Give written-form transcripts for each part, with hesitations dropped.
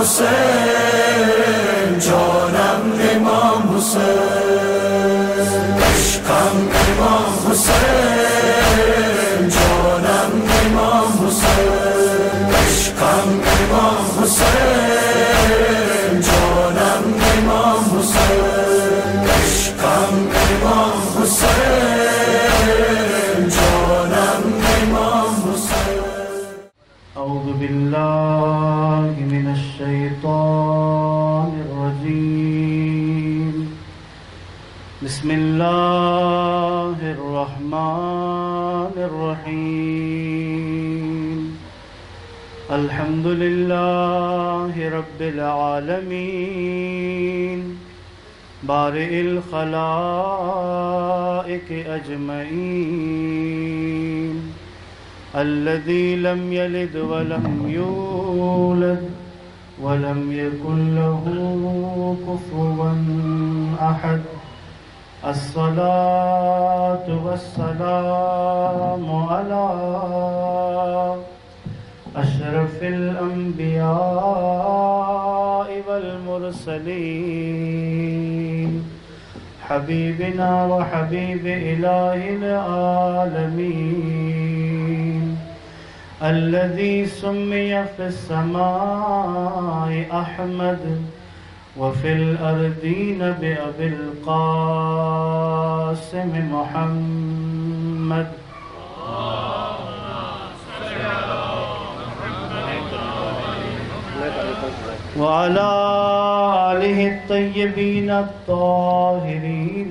حسین جانم امام حسین عشقم امام حسین جانم امام حسین عشقم امام حسین جانم امام حسین عشقم امام حسین جانم امام حسین اعوذ باللہ من الشیطان الرجیم بسم اللہ الرحمن الرحیم الحمد للہ رب العالمین بارئ الخلائق اجمعین الذي لم يلد ولم يولد ولم يكن له كفوا أحد الصلاة والسلام على أشرف الأنبياء والمرسلين حبيبنا وحبيب إله العالمين الذي سمي في السماء أحمد وفي الأرضين بأبي القاسم محمد وعلى آله الطيبين الطاهرين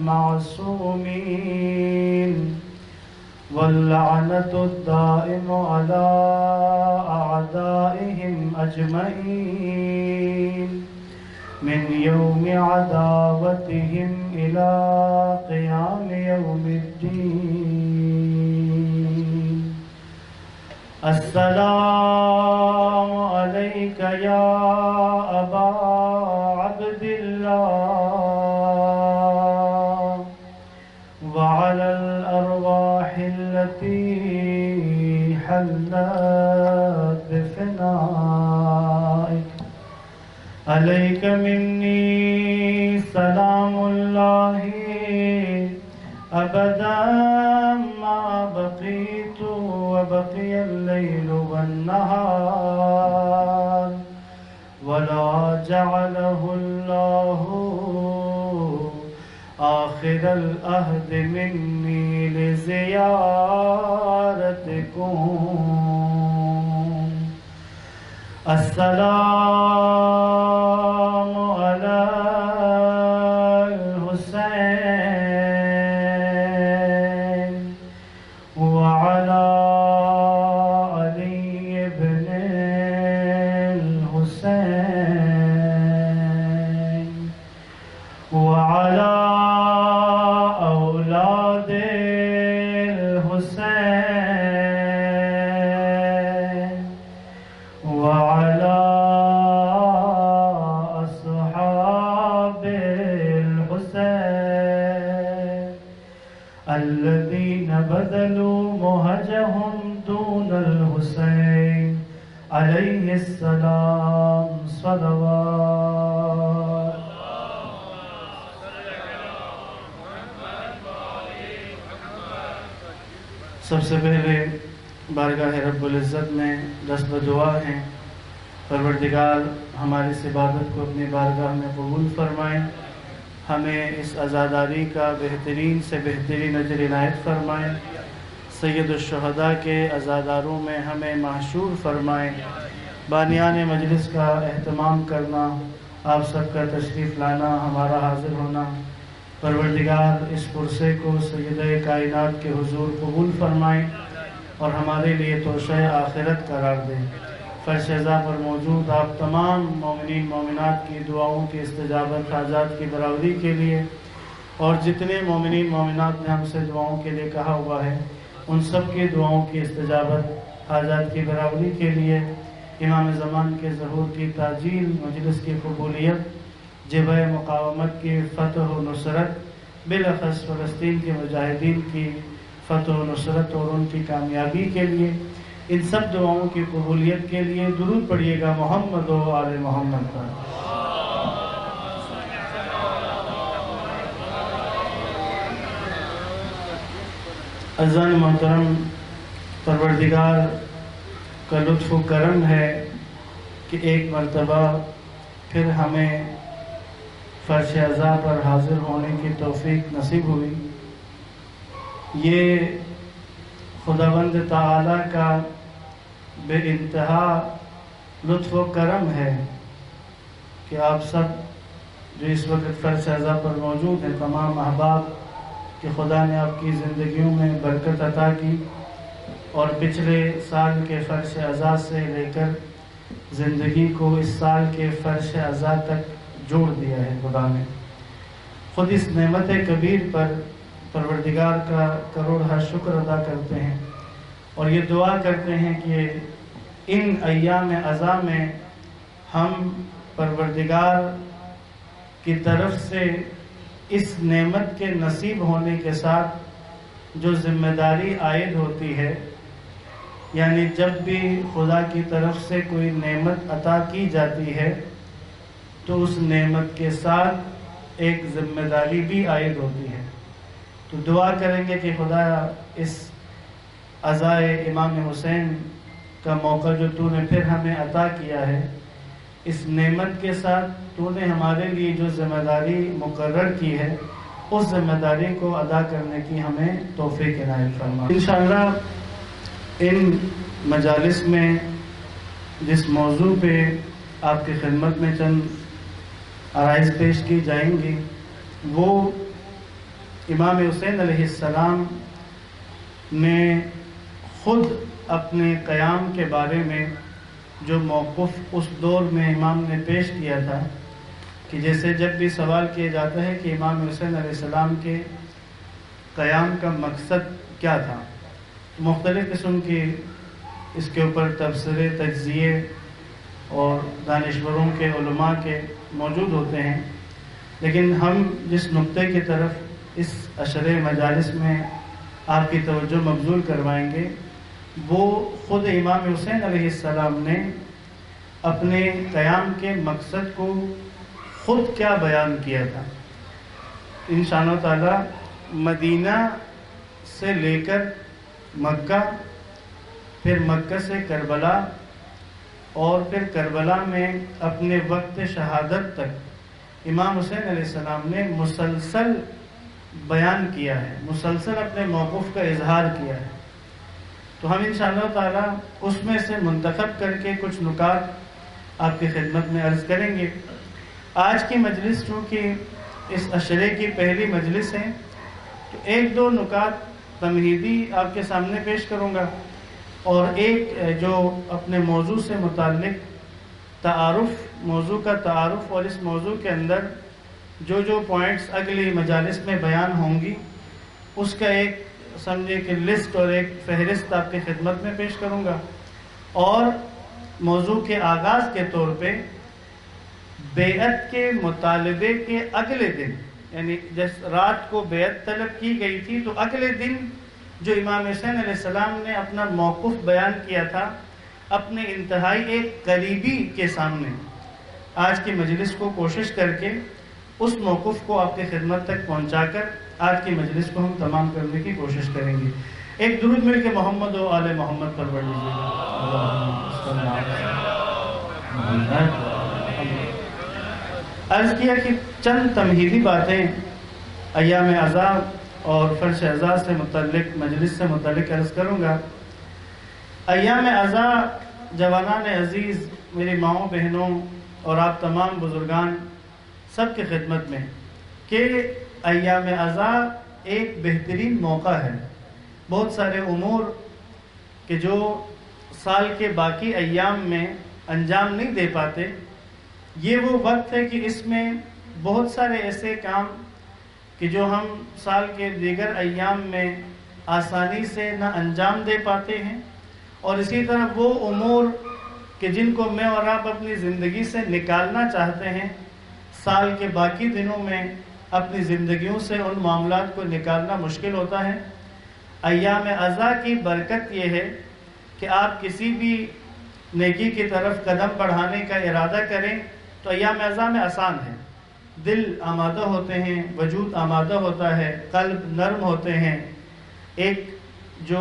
المعصومين واللعنة الدائم على أعدائهم أجمعين من يوم عداوتهم إلى قيام يوم الدين السلام عليك يا أبا عبد الله وعلى الأرواح التي حلت بفنائك عليك مني سلام الله أبدا ما بقيت وبقي الليل والنهار ولا جعله الله آخر العهد مني لزيارتكم السلام على الحسين وعلى علي بن الحسين وعلى أولاد الحسين وعلى أصحاب الحسين الذين بذلوا مهجهم دون الحسين عليه السلام صلوات سب سے پہلے بارگاہ رب العزت میں دست دعا ہیں پروردگار ہماری اس عبادت کو اپنی بارگاہ میں قبول فرمائیں ہمیں اس عزاداری کا بہترین سے بہترین اجر عنایت فرمائیں سید الشہداء کے عزاداروں میں ہمیں محشور فرمائیں بانیان مجلس کا اہتمام کرنا آپ سب کا تشریف لانا ہمارا حاضر ہونا پروردگار اس پرسے کو سیدہ کائنات کے حضور قبول فرمائیں اور ہمارے لیے توشہ آخرت قرار دیں فرش ازا پر موجود آپ تمام مومنین مومنات کی دعاؤں کی استجابت حاجات کی برابری کے لیے اور جتنے مومنین مومنات نے ہم سے دعاؤں کے لیے کہا ہوا ہے ان سب کی دعاؤں کی استجابت حاجات کی برابری کے لیے امام زمان کے ظہور کی تعجیل مجلس کی قبولیت جبہ مقاومت کی فتح و نصرت بالاخص فلسطین کے مجاہدین کی فتح و نصرت اور ان کی کامیابی کے لیے ان سب دعاؤں کی قبولیت کے لیے درود پڑھیے گا محمد و آل محمد پر۔ عزیزان محترم، پروردگار کا لطف و کرم ہے کہ ایک مرتبہ پھر ہمیں فرش عزا پر حاضر ہونے کی توفیق نصیب ہوئی۔ یہ خداوند تعالی کا بے انتہا لطف و کرم ہے کہ آپ سب جو اس وقت فرش عزا پر موجود ہیں، تمام احباب، کہ خدا نے آپ کی زندگیوں میں برکت عطا کی اور پچھلے سال کے فرش عزا سے لے کر زندگی کو اس سال کے فرش عزا تک جوڑ دیا ہے۔ خدا نے خود اس نعمت کبیر پر پروردگار کا کروڑہ شکر ادا کرتے ہیں اور یہ دعا کرتے ہیں کہ ان ایام عزا میں ہم پروردگار کی طرف سے اس نعمت کے نصیب ہونے کے ساتھ جو ذمہ داری عائد ہوتی ہے، یعنی جب بھی خدا کی طرف سے کوئی نعمت عطا کی جاتی ہے تو اس نعمت کے ساتھ ایک ذمہ داری بھی عائد ہوتی ہے۔ تو دعا کریں گے کہ خدا اس عزائے امام حسین کا موقع جو تو نے پھر ہمیں عطا کیا ہے، اس نعمت کے ساتھ تو نے ہمارے لیے جو ذمہ داری مقرر کی ہے، اس ذمہ داری کو ادا کرنے کی ہمیں توفیق عنایت فرما۔ انشاءاللہ ان مجالس میں جس موضوع پہ آپ کی خدمت میں چند عرائض پیش کی جائیں گی، وہ امام حسین علیہ السلام نے خود اپنے قیام کے بارے میں جو موقف اس دور میں امام نے پیش کیا تھا، کہ جیسے جب بھی سوال کیا جاتا ہے کہ امام حسین علیہ السلام کے قیام کا مقصد کیا تھا، مختلف قسم کی اس کے اوپر تبصرے، تجزیے اور دانشوروں کے، علماء کے موجود ہوتے ہیں، لیکن ہم جس نقطے کی طرف اس عشرے مجالس میں آپ کی توجہ مبذول کروائیں گے، وہ خود امام حسین علیہ السلام نے اپنے قیام کے مقصد کو خود کیا بیان کیا تھا۔ انشاءاللہ تعالی مدینہ سے لے کر مکہ، پھر مکہ سے کربلا، اور پھر کربلا میں اپنے وقت شہادت تک امام حسین علیہ السلام نے مسلسل بیان کیا ہے، مسلسل اپنے موقف کا اظہار کیا ہے۔ تو ہم انشاءاللہ تعالی اس میں سے منتخب کر کے کچھ نکات آپ کی خدمت میں عرض کریں گے۔ آج کی مجلس چونکہ اس عشرے کی پہلی مجلس ہے، تو ایک دو نکات تمہیدی آپ کے سامنے پیش کروں گا، اور ایک جو اپنے موضوع سے متعلق تعارف، موضوع کا تعارف، اور اس موضوع کے اندر جو پوائنٹس اگلی مجالس میں بیان ہوں گی اس کا ایک سمجھے کہ لسٹ اور ایک فہرست آپ کی خدمت میں پیش کروں گا، اور موضوع کے آغاز کے طور پہ بیعت کے مطالبے کے اگلے دن، یعنی جس رات کو بیعت طلب کی گئی تھی، تو اگلے دن جو امام حسین علیہ السلام نے اپنا موقف بیان کیا تھا اپنے انتہائی ایک قریبی کے سامنے، آج کی مجلس کو کوشش کر کے اس موقف کو آپ کی خدمت تک پہنچا کر آج کی مجلس کو ہم تمام کرنے کی کوشش کریں گے۔ ایک درود مل کے محمد و آل محمد پر پڑھ لیجیے گا۔ عرض کیا کہ چند تمہیدی باتیں ایام عزا اور فرش عزا سے متعلق، مجلس سے متعلق عرض کروں گا۔ ایام عزا جوانان عزیز، میری ماؤں بہنوں اور آپ تمام بزرگان سب کی خدمت میں، کہ ایام عزا ایک بہترین موقع ہے۔ بہت سارے امور کہ جو سال کے باقی ایام میں انجام نہیں دے پاتے، یہ وہ وقت ہے کہ اس میں بہت سارے ایسے کام کہ جو ہم سال کے دیگر ایام میں آسانی سے نہ انجام دے پاتے ہیں، اور اسی طرح وہ امور کہ جن کو میں اور آپ اپنی زندگی سے نکالنا چاہتے ہیں، سال کے باقی دنوں میں اپنی زندگیوں سے ان معاملات کو نکالنا مشکل ہوتا ہے۔ ایام عزا کی برکت یہ ہے کہ آپ کسی بھی نیکی کی طرف قدم بڑھانے کا ارادہ کریں تو ایام اعزاء میں آسان ہے. دل آمادہ ہوتے ہیں، وجود آمادہ ہوتا ہے، قلب نرم ہوتے ہیں. ایک جو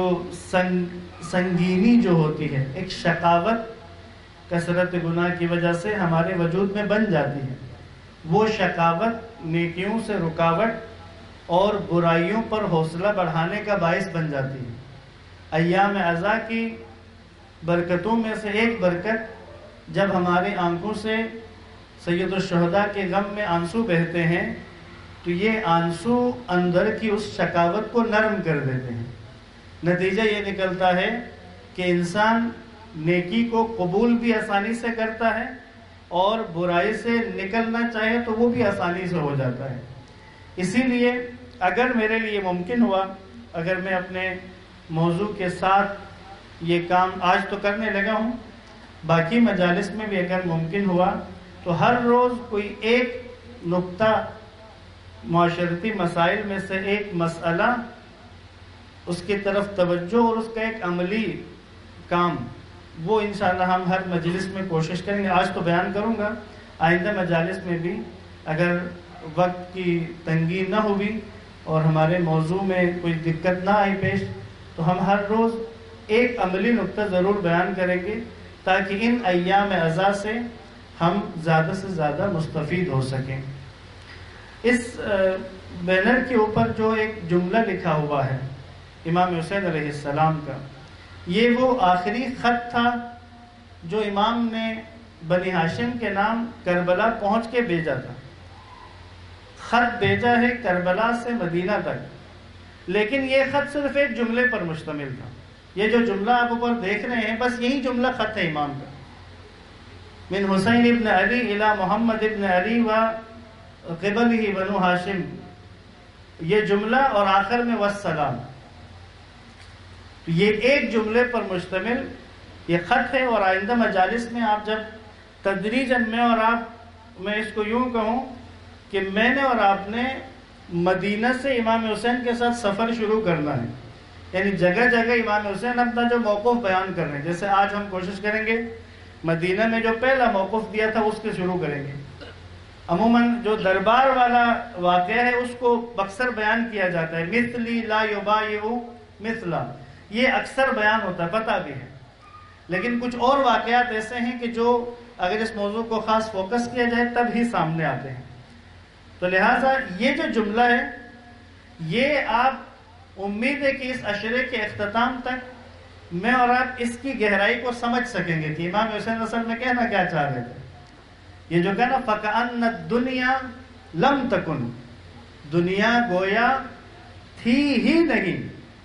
سنگینی جو ہوتی ہے، ایک شقاوت کثرت گناہ کی وجہ سے ہمارے وجود میں بن جاتی ہے. وہ شقاوت نیکیوں سے رکاوٹ اور برائیوں پر حوصلہ بڑھانے کا باعث بن جاتی ہے. ایام اعزاء کی برکتوں میں سے ایک برکت، جب ہماری آنکھوں سے سید الشہداء کے غم میں آنسو بہتے ہیں تو یہ آنسو اندر کی اس شقاوت کو نرم کر دیتے ہیں. نتیجہ یہ نکلتا ہے کہ انسان نیکی کو قبول بھی آسانی سے کرتا ہے اور برائی سے نکلنا چاہے تو وہ بھی آسانی سے ہو جاتا ہے. اسی لیے اگر میرے لیے ممکن ہوا، اگر میں اپنے موضوع کے ساتھ یہ کام آج تو کرنے لگا ہوں، باقی مجالس میں بھی اگر ممکن ہوا تو ہر روز کوئی ایک نقطہ معاشرتی مسائل میں سے ایک مسئلہ، اس کی طرف توجہ اور اس کا ایک عملی کام، وہ انشاءاللہ ہم ہر مجلس میں کوشش کریں گے. آج تو بیان کروں گا، آئندہ مجالس میں بھی اگر وقت کی تنگی نہ ہوئی اور ہمارے موضوع میں کوئی دقت نہ آئی پیش تو ہم ہر روز ایک عملی نقطہ ضرور بیان کریں گے تاکہ ان ایام اعزاء سے ہم زیادہ سے زیادہ مستفید ہو سکیں. اس بینر کے اوپر جو ایک جملہ لکھا ہوا ہے امام حسین علیہ السلام کا، یہ وہ آخری خط تھا جو امام نے بنی ہاشم کے نام کربلا پہنچ کے بھیجا تھا. خط بھیجا ہے کربلا سے مدینہ تک، لیکن یہ خط صرف ایک جملے پر مشتمل تھا. یہ جو جملہ آپ اوپر دیکھ رہے ہیں بس یہی جملہ خط ہے امام کا. من حسین ابن علی الی محمد ابن علی و قبلہ بنو ہاشم، یہ جملہ اور آخر میں والسلام. یہ ایک جملے پر مشتمل یہ خط ہے. اور آئندہ مجالس میں آپ جب تدریجاً میں اس کو یوں کہوں کہ میں نے اور آپ نے مدینہ سے امام حسین کے ساتھ سفر شروع کرنا ہے. یعنی جگہ جگہ امام حسین اپنا جو موقف بیان کر رہے ہیں. جیسے آج ہم کوشش کریں گے مدینہ میں جو پہلا موقف دیا تھا اس کے شروع کریں گے. عموماً جو دربار والا واقعہ ہے اس کو اکثر بیان کیا جاتا ہے، مثلی لا یبایع مثلا، یہ اکثر بیان ہوتا ہے، پتہ بھی ہے. لیکن کچھ اور واقعات ایسے ہیں کہ جو اگر اس موضوع کو خاص فوکس کیا جائے تب ہی سامنے آتے ہیں. تو لہٰذا یہ جو جملہ ہے یہ آپ امید ہے کہ اس عشرے کے اختتام تک میں اور آپ اس کی گہرائی کو سمجھ سکیں گے کہ امام حسین اصل میں کہنا کیا چاہ رہے تھے. یہ جو کہنا فَكَأَنَّ الدُّنْيَا لَمْ تَكُنْ، دنیا گویا تھی ہی نہیں،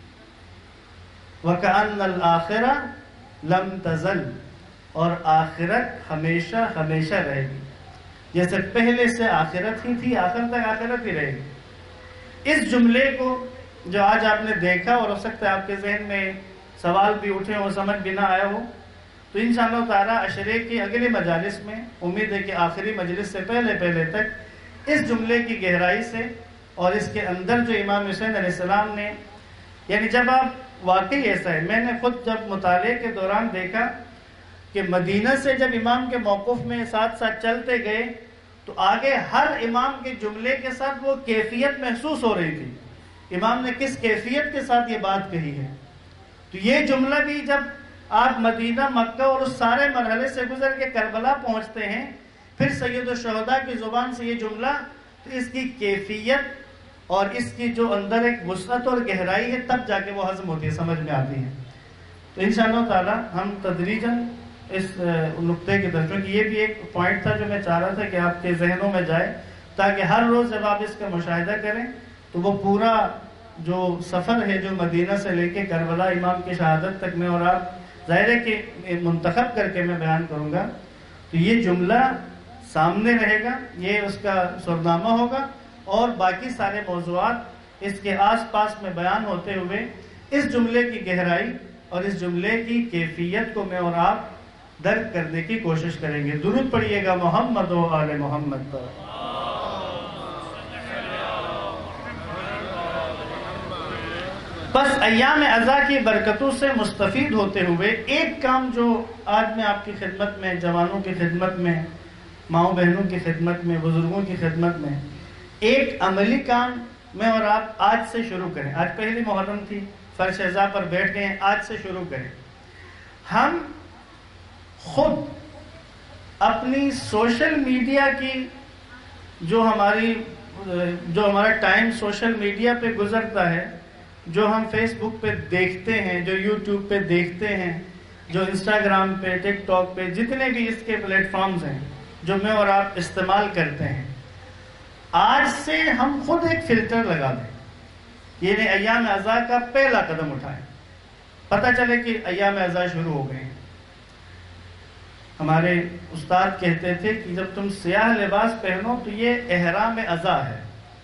وَكَأَنَّ الْآخِرَةَ لَمْ تَزَلْ، اور آخرت ہمیشہ ہمیشہ رہے گی. جیسے پہلے سے آخرت ہی تھی آخر تک آخرت ہی رہے گی. اس جملے کو جو آج آپ نے دیکھا اور ہو سکتا ہے آپ کے ذہن میں سوال بھی اٹھے ہو، سمجھ بھی نہ آیا ہو، تو انشاءاللہ تعالی عشرے کی اگلے مجالس میں امید ہے کہ آخری مجلس سے پہلے تک اس جملے کی گہرائی سے اور اس کے اندر جو امام حسین علیہ السلام نے، یعنی جب آپ واقعی ایسا ہے، میں نے خود جب مطالعے کے دوران دیکھا کہ مدینہ سے جب امام کے موقف میں ساتھ ساتھ چلتے گئے تو آگے ہر امام کے جملے کے ساتھ وہ کیفیت محسوس ہو رہی تھی، امام نے کس کیفیت کے ساتھ یہ بات کہی ہے. تو یہ جملہ بھی جب آپ مدینہ، مکہ اور اس سارے مرحلے سے گزر کے کربلا پہنچتے ہیں، پھر سید الشہداء کی زبان سے یہ جملہ، تو اس کی کیفیت اور اس کی جو اندر ایک وسعت اور گہرائی ہے تب جا کے وہ ہضم ہوتی ہے، سمجھ میں آتی ہے. تو انشاءاللہ تعالی ہم تدریجاً اس نقطے کی طرف، کیونکہ یہ بھی ایک پوائنٹ تھا جو میں چاہ رہا تھا کہ آپ کے ذہنوں میں جائے، تاکہ ہر روز جب آپ اس کا مشاہدہ کریں تو وہ پورا جو سفر ہے جو مدینہ سے لے کے کربلا امام کی شہادت تک میں اور آپ ظاہر ہے کہ منتخب کر کے میں بیان کروں گا تو یہ جملہ سامنے رہے گا، یہ اس کا سرنامہ ہوگا، اور باقی سارے موضوعات اس کے آس پاس میں بیان ہوتے ہوئے اس جملے کی گہرائی اور اس جملے کی کیفیت کو میں اور آپ درک کرنے کی کوشش کریں گے. درود پڑھیے گا محمد و آل محمد پر. بس ایام ازا کی برکتوں سے مستفید ہوتے ہوئے ایک کام جو آج میں آپ کی خدمت میں، جوانوں کی خدمت میں، ماؤں بہنوں کی خدمت میں، بزرگوں کی خدمت میں ایک عملی کام میں اور آپ آج سے شروع کریں. آج پہلی محرم تھی، فرش ازا پر بیٹھ گئے ہیں، آج سے شروع کریں. ہم خود اپنی سوشل میڈیا کی جو ہمارا ٹائم سوشل میڈیا پہ گزرتا ہے، جو ہم فیس بک پہ دیکھتے ہیں، جو یوٹیوب پہ دیکھتے ہیں، جو انسٹاگرام پہ، ٹک ٹاک پہ، جتنے بھی اس کے پلیٹ فارمز ہیں جو میں اور آپ استعمال کرتے ہیں، آج سے ہم خود ایک فلٹر لگا دیں. یعنی ایام ازا کا پہلا قدم اٹھائیں. پتہ چلے کہ ایام ازا شروع ہو گئے ہیں. ہمارے استاد کہتے تھے کہ جب تم سیاہ لباس پہنو تو یہ احرام ازا ہے.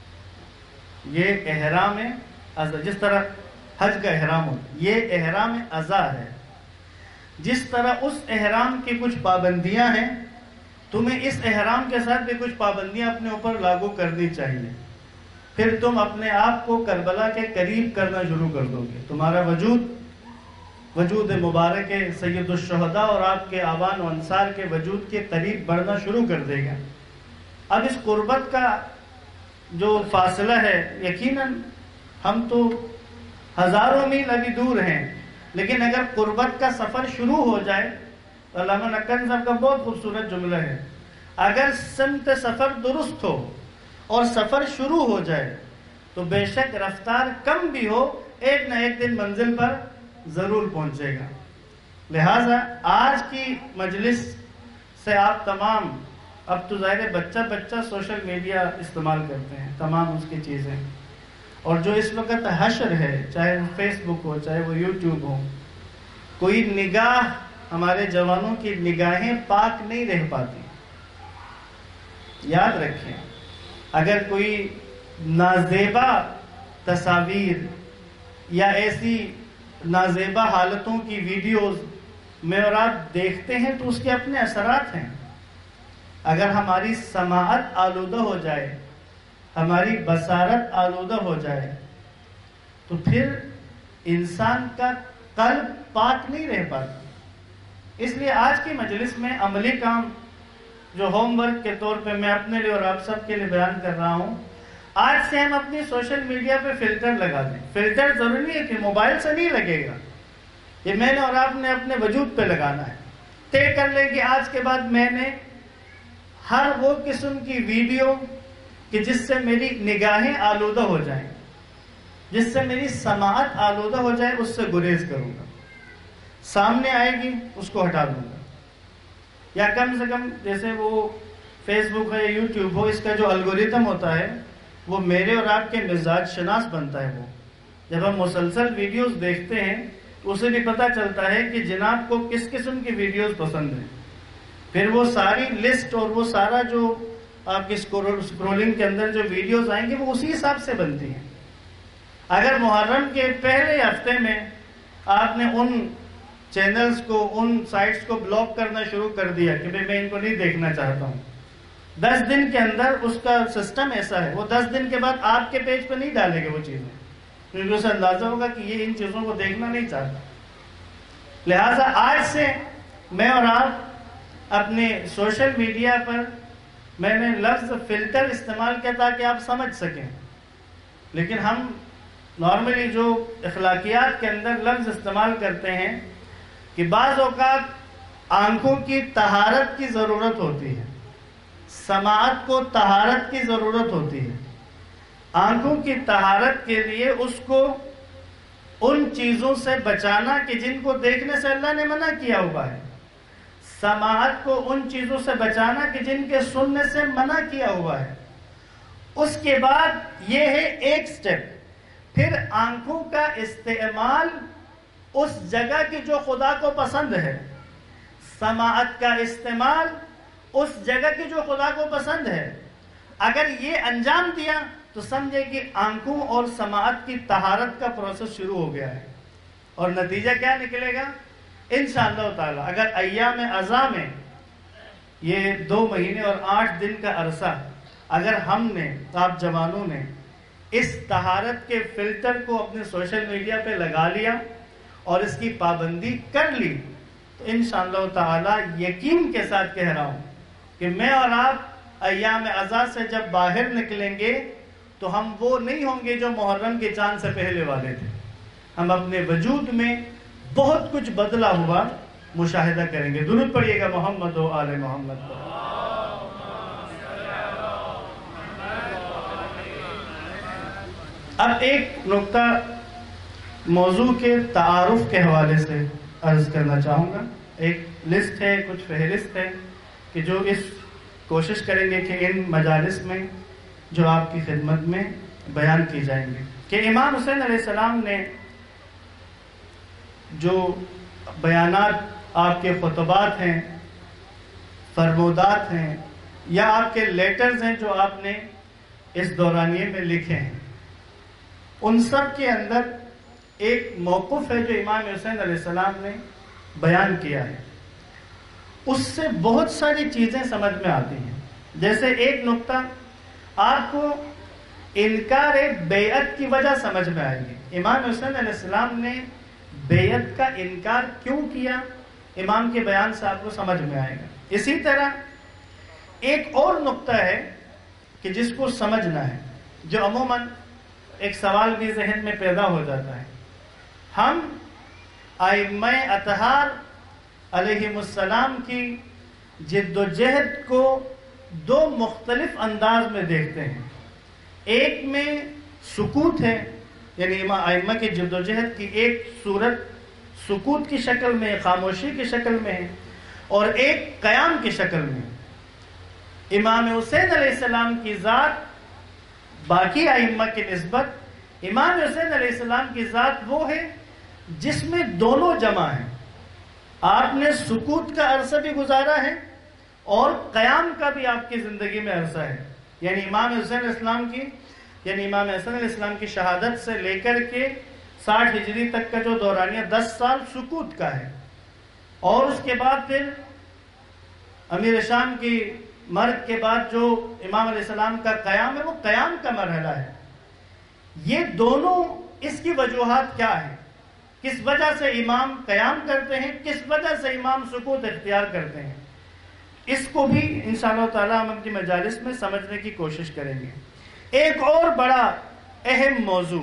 یہ احرام ازا، جس طرح حج کا احرام ہو، یہ احرام ازا ہے. جس طرح اس احرام کی کچھ پابندیاں ہیں، تمہیں اس احرام کے ساتھ بھی کچھ پابندیاں اپنے اوپر لاگو کرنی چاہیے. پھر تم اپنے آپ کو کربلا کے قریب کرنا شروع کر دو گے. تمہارا وجود مبارک سید الشہداء اور آپ کے آبان و انصار کے وجود کے قریب بڑھنا شروع کر دے گا. اب اس قربت کا جو فاصلہ ہے، یقیناً ہم تو ہزاروں میل ابھی دور ہیں، لیکن اگر قربت کا سفر شروع ہو جائے، علامہ نقن صاحب کا بہت خوبصورت جملہ ہے، اگر سمت سفر درست ہو اور سفر شروع ہو جائے تو بے شک رفتار کم بھی ہو، ایک نہ ایک دن منزل پر ضرور پہنچے گا. لہٰذا آج کی مجلس سے آپ تمام، اب تو ظاہر بچہ سوشل میڈیا استعمال کرتے ہیں، تمام اس کی چیزیں، اور جو اس وقت حشر ہے، چاہے وہ فیس بک ہو، چاہے وہ یوٹیوب ہو، کوئی نگاہ، ہمارے جوانوں کی نگاہیں پاک نہیں رہ پاتی. یاد رکھیں، اگر کوئی نازیبا تصاویر یا ایسی نازیبا حالتوں کی ویڈیوز میں اور آپ دیکھتے ہیں تو اس کے اپنے اثرات ہیں. اگر ہماری سماعت آلودہ ہو جائے، ہماری بصارت آلودہ ہو جائے، تو پھر انسان کا قلب پاک نہیں رہ پاتا. اس لیے آج کی مجلس میں عملی کام جو ہوم ورک کے طور پہ میں اپنے لیے اور آپ سب کے لیے بیان کر رہا ہوں، آج سے ہم اپنی سوشل میڈیا پہ فلٹر لگا دیں. فلٹر ضروری ہے کہ موبائل سے نہیں لگے گا، یہ میں نے اور آپ نے اپنے وجود پہ لگانا ہے. طے کر لیں کہ آج کے بعد میں نے ہر وہ قسم کی ویڈیو کہ جس سے میری نگاہیں آلودہ ہو جائیں، جس سے میری سماعت آلودہ ہو جائے، اس سے گریز کروں گا. سامنے آئے گی اس کو ہٹا دوں گا، یا کم سے کم جیسے وہ فیس بک ہے یا یوٹیوب ہو، اس کا جو الگوریتم ہوتا ہے وہ میرے اور آپ کے مزاج شناس بنتا ہے. وہ جب ہم مسلسل ویڈیوز دیکھتے ہیں تو اسے بھی پتہ چلتا ہے کہ جناب کو کس قسم کی ویڈیوز پسند ہیں. پھر وہ ساری لسٹ اور وہ سارا جو آپ کی اسکرولنگ کے اندر جو ویڈیوز آئیں گے وہ اسی حساب سے بنتی ہیں. اگر محرم کے پہلے ہفتے میں آپ نے ان چینلز کو، ان سائٹس کو بلاک کرنا شروع کر دیا کہ میں ان کو نہیں دیکھنا چاہتا ہوں، 10 دن کے اندر اس کا سسٹم ایسا ہے، وہ 10 دن کے بعد آپ کے پیج پہ نہیں ڈالے گا وہ چیزیں، کیونکہ اسے اندازہ ہوگا کہ یہ ان چیزوں کو دیکھنا نہیں چاہتا. لہٰذا آج سے میں اور آپ اپنے سوشل میڈیا پر، میں نے لفظ فلٹر استعمال کیا تاکہ آپ سمجھ سکیں، لیکن ہم نارملی جو اخلاقیات کے اندر لفظ استعمال کرتے ہیں کہ بعض اوقات آنکھوں کی طہارت کی ضرورت ہوتی ہے، سماعت کو طہارت کی ضرورت ہوتی ہے. آنکھوں کی طہارت کے لیے اس کو ان چیزوں سے بچانا کہ جن کو دیکھنے سے اللہ نے منع کیا ہوا ہے، سماعت کو ان چیزوں سے بچانا کہ جن کے سننے سے منع کیا ہوا ہے. اس کے بعد یہ ہے ایک سٹیپ، پھر آنکھوں کا استعمال اس جگہ کی جو خدا کو پسند ہے، سماعت کا استعمال اس جگہ کی جو خدا کو پسند ہے. اگر یہ انجام دیا تو سمجھے کہ آنکھوں اور سماعت کی طہارت کا پروسیس شروع ہو گیا ہے. اور نتیجہ کیا نکلے گا؟ انشاءاللہ تعالی اگر ایام ازا میں یہ 2 مہینے اور 8 دن کا عرصہ اگر ہم نے، آپ جوانوں نے اس طہارت کے فلٹر کو اپنے سوشل میڈیا پہ لگا لیا اور اس کی پابندی کر لی، تو انشاءاللہ تعالی یقین کے ساتھ کہہ رہا ہوں کہ میں اور آپ ایام عزا سے جب باہر نکلیں گے تو ہم وہ نہیں ہوں گے جو محرم کے چاند سے پہلے والے تھے. ہم اپنے وجود میں بہت کچھ بدلا ہوا مشاہدہ کریں گے. درود پڑھیے گا محمد و آل محمد پر. اب ایک نقطہ موضوع کے تعارف کے حوالے سے عرض کرنا چاہوں گا. ایک لسٹ ہے، کچھ فہرست ہے کہ جو اس کوشش کریں گے کہ ان مجالس میں جو آپ کی خدمت میں بیان کی جائیں گے کہ امام حسین علیہ السلام نے جو بیانات آپ کے خطبات ہیں، فرمودات ہیں یا آپ کے لیٹرز ہیں جو آپ نے اس دورانیے میں لکھے ہیں، ان سب کے اندر ایک موقف ہے جو امام حسین علیہ السلام نے بیان کیا ہے. اس سے بہت ساری چیزیں سمجھ میں آتی ہیں. جیسے ایک نقطہ آپ کو انکار بیعت کی وجہ سمجھ میں آئے گی. امام حسین علیہ السلام نے بیعت کا انکار کیوں کیا، امام کے بیان سے آپ کو سمجھ میں آئے گا. اسی طرح ایک اور نقطہ ہے کہ جس کو سمجھنا ہے، جو عموماً ایک سوال بھی ذہن میں پیدا ہو جاتا ہے. ہم ائمہ اطہار علیہم السلام کی جد و جہد کو دو مختلف انداز میں دیکھتے ہیں. ایک میں سکوت ہے، یعنی ائمہ کی جد و جہد کی ایک صورت سکوت کی شکل میں، خاموشی کی شکل میں ہے، اور ایک قیام کی شکل میں. امام حسین علیہ السلام کی ذات باقی ائمہ کی نسبت، امام حسین علیہ السلام کی ذات وہ ہے جس میں دونوں جمع ہیں. آپ نے سکوت کا عرصہ بھی گزارا ہے اور قیام کا بھی آپ کی زندگی میں عرصہ ہے. یعنی امام حسین علیہ السلام کی امام حسن علیہ السلام کی شہادت سے لے کر کے 60 ہجری تک کا جو دورانیہ 10 سال سکوت کا ہے، اور اس کے بعد پھر امیر شام کی مرگ کے بعد جو امام علیہ السلام کا قیام ہے وہ قیام کا مرحلہ ہے. یہ دونوں اس کی وجوہات کیا ہیں، کس وجہ سے امام قیام کرتے ہیں، کس وجہ سے امام سکوت اختیار کرتے ہیں، اس کو بھی انشاءاللہ تعالی ہم اپنی مجالس میں سمجھنے کی کوشش کریں گے. ایک اور بڑا اہم موضوع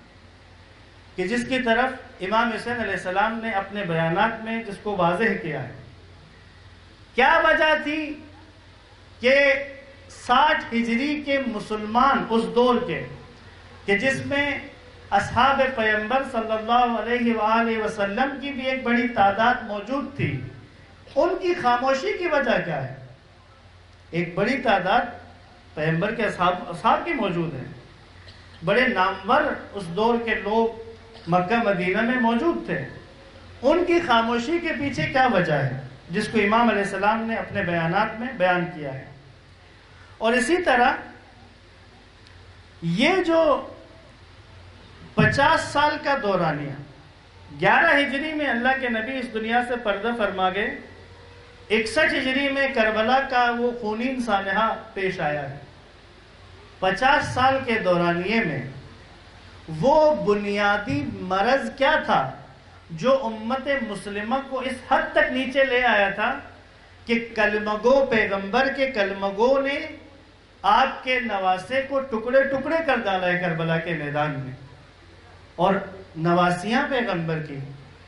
کہ جس کی طرف امام حسین علیہ السلام نے اپنے بیانات میں جس کو واضح کیا ہے، کیا وجہ تھی کہ 60 ہجری کے مسلمان اس دور کے کہ جس میں اصحاب پیغمبر صلی اللہ علیہ وآلہ وسلم کی بھی ایک بڑی تعداد موجود تھی، ان کی خاموشی کی وجہ کیا ہے؟ ایک بڑی تعداد پیغمبر کے اصحاب کی موجود ہیں، بڑے نامور اس دور کے لوگ مکہ مدینہ میں موجود تھے. ان کی خاموشی کے پیچھے کیا وجہ ہے جس کو امام علیہ السلام نے اپنے بیانات میں بیان کیا ہے. اور اسی طرح یہ جو 50 سال کا دورانیہ 11 ہجری میں اللہ کے نبی اس دنیا سے پردہ فرما گئے، 61 ہجری میں کربلا کا وہ خونین سانحہ پیش آیا ہے. 50 سال کے دورانیے میں وہ بنیادی مرض کیا تھا جو امت مسلمہ کو اس حد تک نیچے لے آیا تھا کہ کلمہ گو پیغمبر کے کلمہ گو نے آپ کے نواسے کو ٹکڑے ٹکڑے کر ڈالا ہے کربلا کے میدان میں، اور نواسیاں پیغمبر کی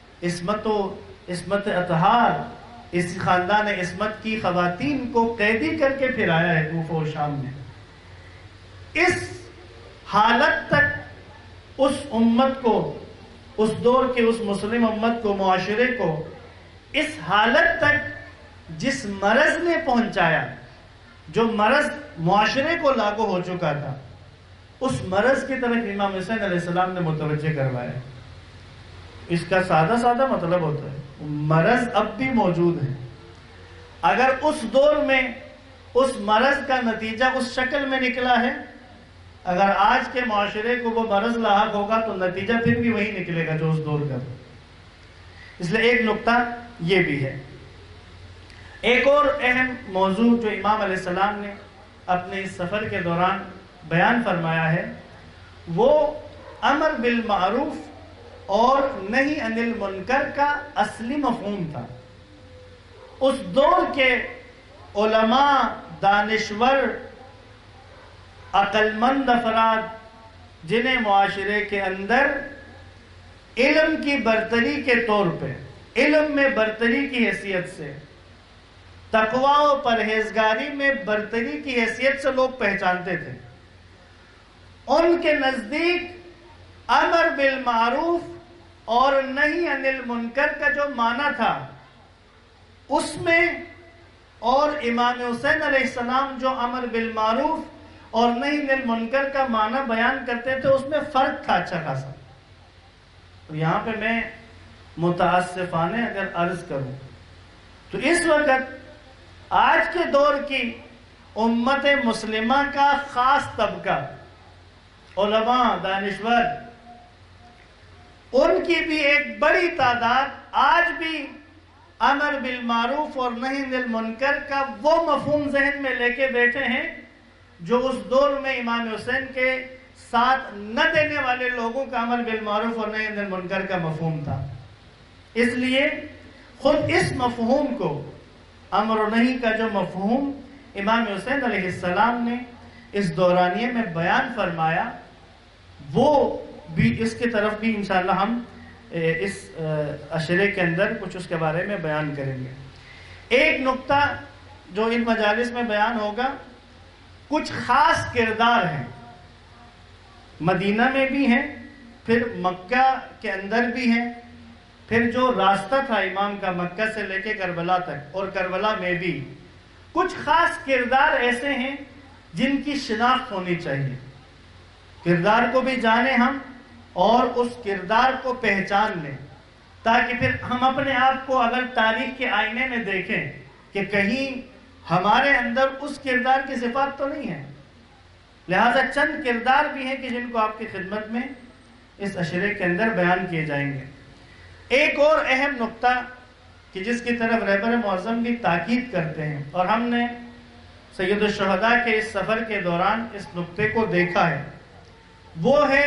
عصمت اطہار، اس خاندان عصمت کی خواتین کو قیدی کر کے پھرایا ہے کوفہ و شام میں. اس حالت تک اس امت کو، اس دور کے اس مسلم امت کو، معاشرے کو اس حالت تک جس مرض نے پہنچایا، جو مرض معاشرے کو لاگو ہو چکا تھا، اس مرض کی طرف امام حسین علیہ السلام نے متوجہ کروایا. اس کا سادہ مطلب ہوتا ہے مرض اب بھی موجود ہے. اگر اس دور میں اس مرض کا نتیجہ اس شکل میں نکلا ہے، اگر آج کے معاشرے کو وہ مرض لاحق ہوگا تو نتیجہ پھر بھی وہی نکلے گا جو اس دور کا. اس لیے ایک نقطہ یہ بھی ہے. ایک اور اہم موضوع جو امام علیہ السلام نے اپنے اس سفر کے دوران بیان فرمایا ہے وہ امر بالمعروف اور نہی عن المنکر کا اصلی مفہوم تھا۔ اس دور کے علماء، دانشور، عقل مند افراد جنہیں معاشرے کے اندر علم کی برتری کے طور پہ، علم میں برتری کی حیثیت سے، تقوی و پرہیزگاری میں برتری کی حیثیت سے لوگ پہچانتے تھے، ان کے نزدیک امر بالمعروف اور نہی عن المنکر کا جو معنی تھا اس میں، اور امام حسین علیہ السلام جو امر بالمعروف اور نہی عن المنکر کا معنی بیان کرتے تھے، اس میں فرق تھا اچھا خاصا۔ یہاں پہ میں متاسفانہ اگر عرض کروں تو اس وقت آج کے دور کی امت مسلمہ کا خاص طبقہ، علماء، دانشور، ان کی بھی ایک بڑی تعداد آج بھی امر بالمعروف اور نہی عن المنکر کا وہ مفہوم ذہن میں لے کے بیٹھے ہیں جو اس دور میں امام حسین کے ساتھ نہ دینے والے لوگوں کا امر بالمعروف اور نہی عن المنکر کا مفہوم تھا۔ اس لیے خود اس مفہوم کو، امر و نہی کا جو مفہوم امام حسین علیہ السلام نے اس دورانیے میں بیان فرمایا، وہ بھی اس کی طرف بھی انشاءاللہ ہم اس اشرے کے اندر کچھ اس کے بارے میں بیان کریں گے۔ ایک نقطہ جو ان مجالس میں بیان ہوگا، کچھ خاص کردار ہیں، مدینہ میں بھی ہیں، پھر مکہ کے اندر بھی ہیں، پھر جو راستہ تھا امام کا مکہ سے لے کے کربلا تک، اور کربلا میں بھی کچھ خاص کردار ایسے ہیں جن کی شناخت ہونی چاہیے۔ کردار کو بھی جانیں ہم اور اس کردار کو پہچان لیں، تاکہ پھر ہم اپنے آپ کو اگر تاریخ کے آئینے میں دیکھیں کہ کہیں ہمارے اندر اس کردار کی صفات تو نہیں ہے۔ لہذا چند کردار بھی ہیں کہ جن کو آپ کی خدمت میں اس اشرے کے اندر بیان کیے جائیں گے۔ ایک اور اہم نقطہ کہ جس کی طرف رہبر معظم بھی تاکید کرتے ہیں، اور ہم نے سید الشہداء کے اس سفر کے دوران اس نقطے کو دیکھا ہے، وہ ہے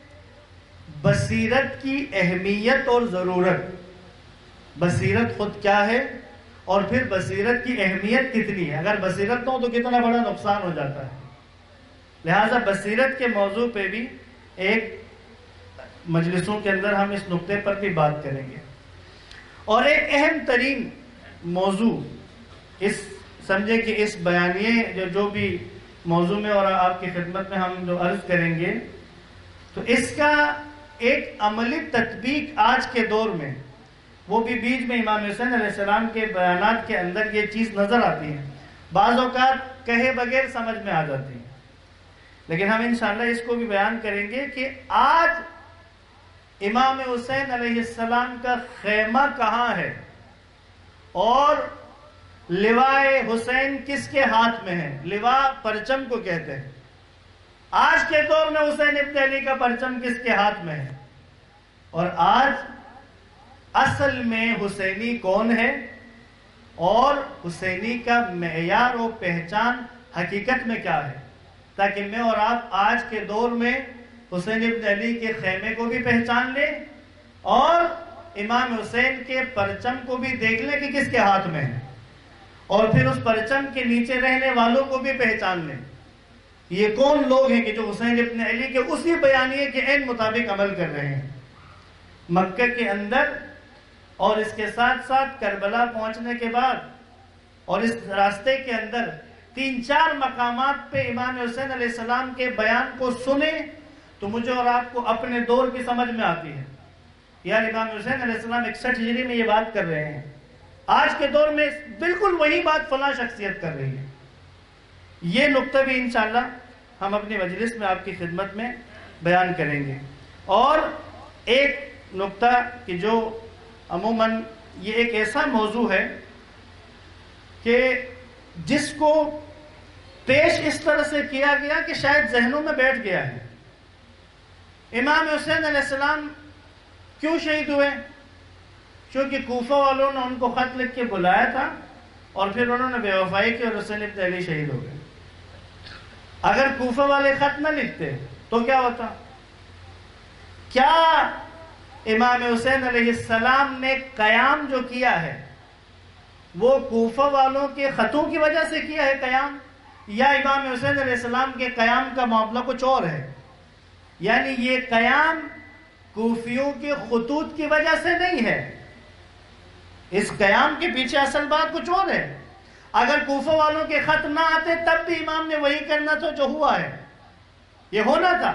بصیرت کی اہمیت اور ضرورت۔ بصیرت خود کیا ہے اور پھر بصیرت کی اہمیت کتنی ہے۔ اگر بصیرت نہ ہو تو کتنا بڑا نقصان ہو جاتا ہے۔ لہذا بصیرت کے موضوع پہ بھی ایک مجلسوں کے اندر ہم اس نقطے پر بھی بات کریں گے۔ اور ایک اہم ترین موضوع اس سمجھے کہ اس بیانیے جو بھی موضوع میں اور آپ کی خدمت میں ہم جو عرض کریں گے، تو اس کا ایک عملی تطبیق آج کے دور میں، وہ بھی بیچ میں امام حسین علیہ السلام کے بیانات کے اندر یہ چیز نظر آتی ہے، بعض اوقات کہے بغیر سمجھ میں آ جاتی ہے، لیکن ہم انشاءاللہ اس کو بھی بیان کریں گے کہ آج امام حسین علیہ السلام کا خیمہ کہاں ہے اور لوائے حسین کس کے ہاتھ میں ہے۔ لواء پرچم کو کہتے ہیں۔ آج کے دور میں حسین ابن علی کا پرچم کس کے ہاتھ میں ہے، اور آج اصل میں حسینی کون ہے اور حسینی کا معیار و پہچان حقیقت میں کیا ہے، تاکہ میں اور آپ آج کے دور میں حسین ابن علی کے خیمے کو بھی پہچان لیں اور امام حسین کے پرچم کو بھی دیکھ لیں کہ کس کے ہاتھ میں ہے، اور پھر اس پرچم کے نیچے رہنے والوں کو بھی پہچان لیں، یہ کون لوگ ہیں کہ جو حسین ابن علی کے اسی بیانیے کے عین مطابق عمل کر رہے ہیں۔ مکہ کے اندر اور اس کے ساتھ ساتھ کربلا پہنچنے کے بعد اور اس راستے کے اندر 3-4 مقامات پہ امام حسین علیہ السلام کے بیان کو سنیں تو مجھے اور آپ کو اپنے دور کی سمجھ میں آتی ہے، یار امام حسین علیہ السلام 61 ہجری میں یہ بات کر رہے ہیں، آج کے دور میں بالکل وہی بات فلاں شخصیت کر رہی ہے۔ یہ نقطہ بھی انشاءاللہ ہم اپنی مجلس میں آپ کی خدمت میں بیان کریں گے۔ اور ایک نقطہ کہ جو عموماً یہ ایک ایسا موضوع ہے کہ جس کو پیش اس طرح سے کیا گیا کہ شاید ذہنوں میں بیٹھ گیا ہے۔ امام حسین علیہ السلام کیوں شہید ہوئے؟ کیونکہ کوفہ والوں نے ان کو خط لکھ کے بلایا تھا اور پھر انہوں نے بے وفائی کی اور حسین ابن علی شہید ہو گئے۔ اگر کوفہ والے خط نہ لکھتے تو کیا ہوتا؟ کیا امام حسین علیہ السلام نے قیام جو کیا ہے وہ کوفہ والوں کے خطوں کی وجہ سے کیا ہے قیام، یا امام حسین علیہ السلام کے قیام کا معاملہ کچھ اور ہے؟ یعنی یہ قیام کوفیوں کے خطوط کی وجہ سے نہیں ہے، اس قیام کے پیچھے اصل بات کچھ اور ہے۔ اگر کوفہ والوں کے خط نہ آتے تب بھی امام نے وہی کرنا تھا جو ہوا ہے، یہ ہونا تھا۔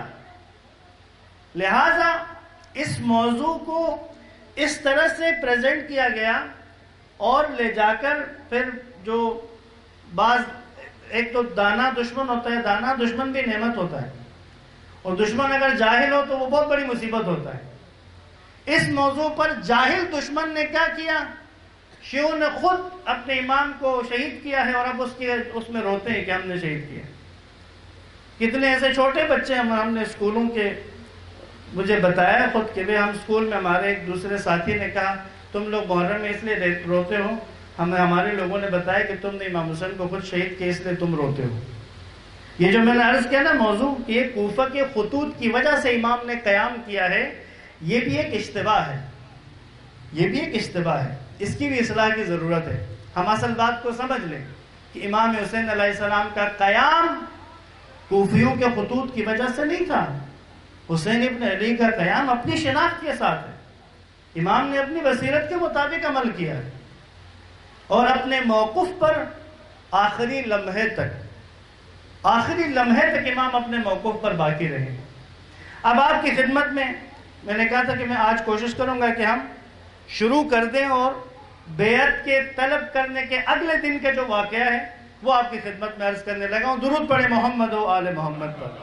لہذا اس موضوع کو اس طرح سے پریزنٹ کیا گیا اور لے جا کر پھر جو بعض ایک تو دانا دشمن ہوتا ہے، دانا دشمن بھی نعمت ہوتا ہے، اور دشمن اگر جاہل ہو تو وہ بہت بڑی مصیبت ہوتا ہے۔ اس موضوع پر جاہل دشمن نے کیا کیا؟ شیعوں نے خود اپنے امام کو شہید کیا ہے، اور اب اس میں روتے ہیں کہ ہم نے شہید کیا۔ کتنے ایسے چھوٹے بچے ہم نے اسکولوں کے مجھے بتایا خود کہ ہم اسکول میں ہمارے ایک دوسرے ساتھی نے کہا تم لوگ محرم میں اس لیے روتے ہو، ہمارے لوگوں نے بتایا کہ تم نے امام حسین کو خود شہید کیا اس لیے تم روتے ہو۔ یہ جو میں نے عرض کیا نا موضوع کہ یہ کوفہ کے خطوط کی وجہ سے امام نے قیام کیا ہے، یہ بھی ایک اشتباہ ہے، یہ بھی ایک اشتباہ ہے، اس کی بھی اصلاح کی ضرورت ہے۔ ہم اصل بات کو سمجھ لیں کہ امام حسین علیہ السلام کا قیام کوفیوں کے خطوط کی وجہ سے نہیں تھا۔ حسین ابن علی کا قیام اپنی شناخت کے ساتھ ہے، امام نے اپنی بصیرت کے مطابق عمل کیا ہے اور اپنے موقف پر آخری لمحے تک امام اپنے موقف پر باقی رہے۔ اب آپ کی خدمت میں نے کہا تھا کہ میں آج کوشش کروں گا کہ ہم شروع کر دیں اور بیعت کے طلب کرنے کے اگلے دن کا جو واقعہ ہے وہ آپ کی خدمت میں عرض کرنے لگا ہوں۔ درود پڑھیں محمد و آل محمد پر۔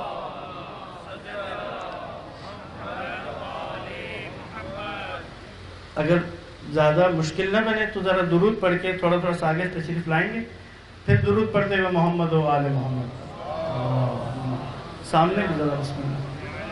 اگر زیادہ مشکل نہ بنے تو ذرا درود پڑھ کے تھوڑا تھوڑا سا آگے تشریف لائیں گے، پھر درود پڑھتے ہوئے محمد و آل محمد۔ سامنے بھی ذرا بسم اللہ۔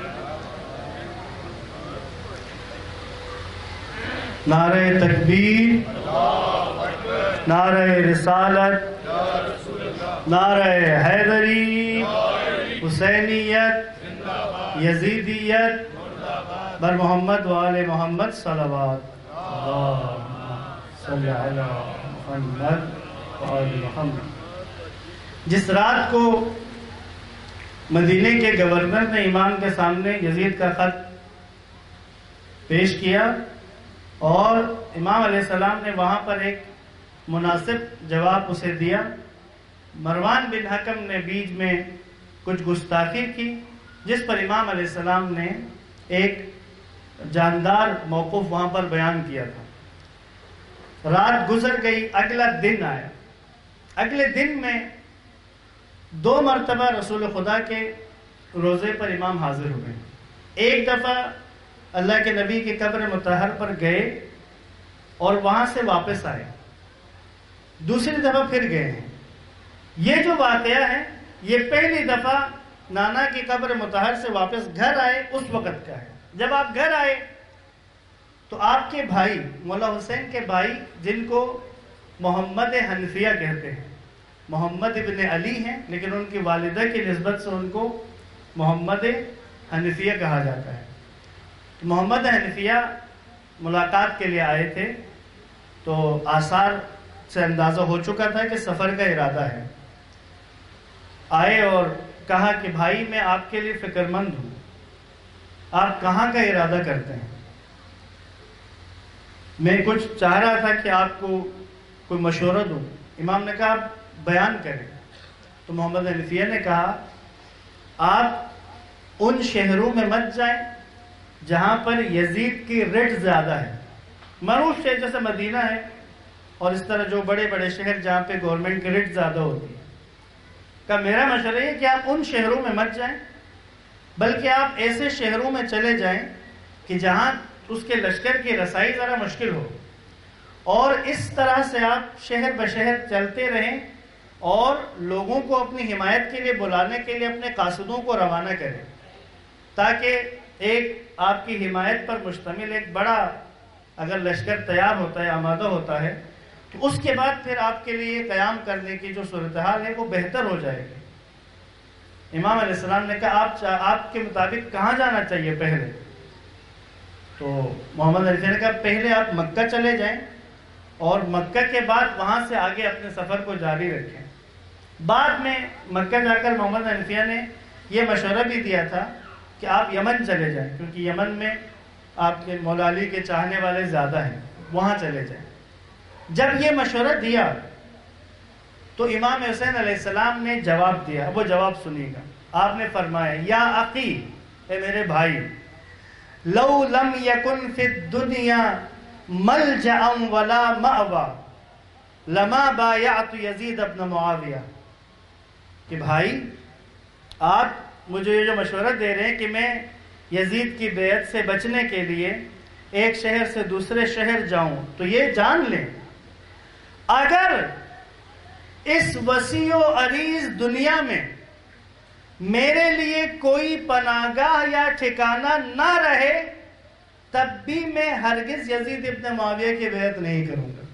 نعرہ تکبیر، نعرہ رسالت، نعرہ حیدری، حسینیت، یزیدیت، بر محمد و آل محمد صلوات۔ صلی علی محمد و آل محمد۔ جس رات کو مدینے کے گورنر نے امام کے سامنے یزید کا خط پیش کیا اور امام علیہ السلام نے وہاں پر ایک مناسب جواب اسے دیا، مروان بن حکم نے بیچ میں کچھ گستاخی کی جس پر امام علیہ السلام نے ایک جاندار موقف وہاں پر بیان کیا تھا۔ رات گزر گئی، اگلا دن آیا۔ اگلے دن میں 2 مرتبہ رسول خدا کے روزے پر امام حاضر ہوئے۔ ایک دفعہ اللہ کے نبی کی قبر مطہر پر گئے اور وہاں سے واپس آئے، دوسری دفعہ پھر گئے ہیں۔ یہ جو واقعہ ہے یہ پہلی دفعہ نانا کی قبر مطہر سے واپس گھر آئے اس وقت کا ہے۔ جب آپ گھر آئے تو آپ کے بھائی مولا حسین کے بھائی جن کو محمد حنفیہ کہتے ہیں، محمد ابن علی ہیں لیکن ان کی والدہ کی نسبت سے ان کو محمد حنفیہ کہا جاتا ہے۔ محمد حنفیہ ملاقات کے لیے آئے تھے تو آثار سے اندازہ ہو چکا تھا کہ سفر کا ارادہ ہے۔ آئے اور کہا کہ بھائی میں آپ کے لیے فکر مند ہوں، آپ کہاں کا ارادہ کرتے ہیں؟ میں کچھ چاہ رہا تھا کہ آپ کو کوئی مشورہ دوں۔ امام نے کہا آپ بیان کریں۔ تو محمد حنفیہ نے کہا آپ ان شہروں میں مت جائیں جہاں پر یزید کی ریٹ زیادہ ہے، معروف شہر جیسے مدینہ ہے اور اس طرح جو بڑے بڑے شہر جہاں پہ گورنمنٹ کی ریٹ زیادہ ہوتی ہے۔ کہ میرا مشورہ ہے کہ آپ ان شہروں میں مت جائیں بلکہ آپ ایسے شہروں میں چلے جائیں کہ جہاں اس کے لشکر کی رسائی ذرا مشکل ہو، اور اس طرح سے آپ شہر بشہر چلتے رہیں اور لوگوں کو اپنی حمایت کے لیے بلانے کے لیے اپنے قاصدوں کو روانہ کریں، تاکہ ایک آپ کی حمایت پر مشتمل ایک بڑا اگر لشکر تیار ہوتا ہے، آمادہ ہوتا ہے، تو اس کے بعد پھر آپ کے لیے قیام کرنے کی جو صورتحال ہے وہ بہتر ہو جائے گی۔ امام علیہ السلام نے کہا آپ کے مطابق کہاں جانا چاہیے پہلے؟ تو محمد عرفی نے کہا پہلے آپ مکہ چلے جائیں اور مکہ کے بعد وہاں سے آگے اپنے سفر کو جاری رکھیں. بعد میں مکہ جا کر محمد حنفیہ نے یہ مشورہ بھی دیا تھا کہ آپ یمن چلے جائیں، کیونکہ یمن میں آپ کے مولا علی کے چاہنے والے زیادہ ہیں، وہاں چلے جائیں. جب یہ مشورہ دیا تو امام حسین علیہ السلام نے جواب دیا. وہ جواب سنیے گا. آپ نے فرمایا یا اخی، اے میرے بھائی، لو لم یکن فی الدنیا ملجأ ولا مأوى لما بایعت یزید ابن معاویہ. کہ بھائی آپ مجھے یہ جو مشورہ دے رہے ہیں کہ میں یزید کی بیعت سے بچنے کے لیے ایک شہر سے دوسرے شہر جاؤں، تو یہ جان لیں اگر اس وسیع و عریض دنیا میں میرے لیے کوئی پناہ گاہ یا ٹھکانہ نہ رہے تب بھی میں ہرگز یزید ابن معاویہ کی بیعت نہیں کروں گا.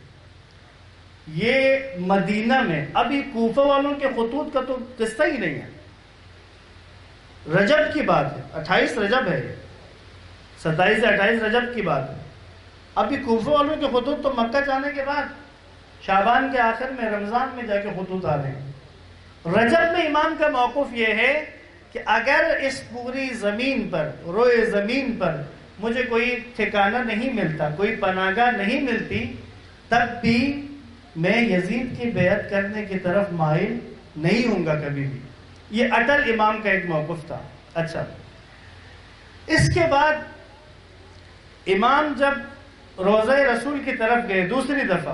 یہ مدینہ میں، ابھی کوفہ والوں کے خطوط کا تو قصہ ہی نہیں ہے. رجب کی بات ہے، 28 رجب ہے، 27 سے 28 رجب کی بات ہے. ابھی کوفہ والوں کے خطوط تو مکہ جانے کے بعد شعبان کے آخر میں، رمضان میں جا کے خطوط آ رہے ہیں. رجب میں امام کا موقف یہ ہے کہ اگر اس پوری زمین پر، روئے زمین پر مجھے کوئی ٹھکانہ نہیں ملتا، کوئی پناہ گاہ نہیں ملتی، تب بھی میں یزید کی بیعت کرنے کی طرف مائل نہیں ہوں گا کبھی بھی. یہ اٹل امام کا ایک موقف تھا. اچھا، اس کے بعد امام جب روضہ رسول کی طرف گئے دوسری دفعہ،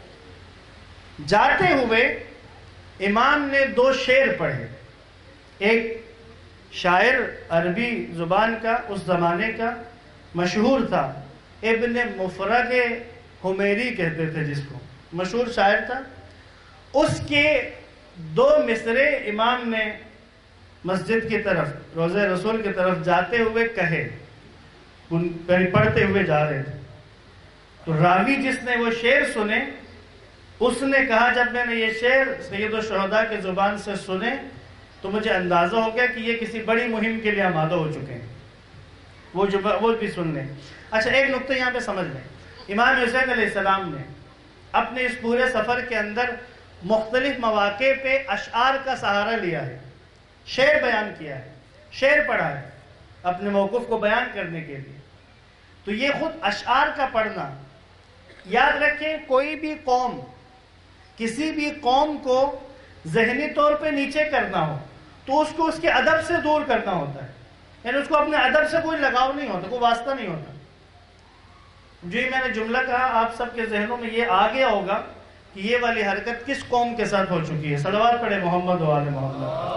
جاتے ہوئے امام نے 2 شعر پڑھے. ایک شاعر عربی زبان کا اس زمانے کا مشہور تھا، ابن مفرغ حمیری کہتے تھے جس کو، مشہور شاعر تھا. اس کے 2 مصرے امام نے مسجد کی طرف، روضہ رسول کی طرف جاتے ہوئے کہے، پڑھتے ہوئے جا رہے تھے. تو راوی جس نے وہ شعر سنے، اس نے کہا جب میں نے یہ شعر سید الشہداء کی زبان سے سنے تو مجھے اندازہ ہو گیا کہ یہ کسی بڑی مہم کے لیے آمادہ ہو چکے ہیں. وہ بھی سن لیں. اچھا، ایک نقطہ یہاں پہ سمجھ لیں. امام حسین علیہ السلام نے اپنے اس پورے سفر کے اندر مختلف مواقع پہ اشعار کا سہارا لیا ہے، شعر بیان کیا ہے، شعر پڑھا ہے اپنے موقف کو بیان کرنے کے لیے. تو یہ خود اشعار کا پڑھنا، یاد رکھیں کوئی بھی قوم، کسی بھی قوم کو ذہنی طور پہ نیچے کرنا ہو تو اس کو اس کے ادب سے دور کرنا ہوتا ہے. یعنی اس کو اپنے ادب سے کوئی لگاؤ نہیں ہوتا، کوئی واسطہ نہیں ہوتا. جو ہی میں نے جملہ کہا آپ سب کے ذہنوں میں یہ آ گیا ہوگا کہ یہ والی حرکت کس قوم کے ساتھ ہو چکی ہے. صلوات پڑھے محمد و آل محمد.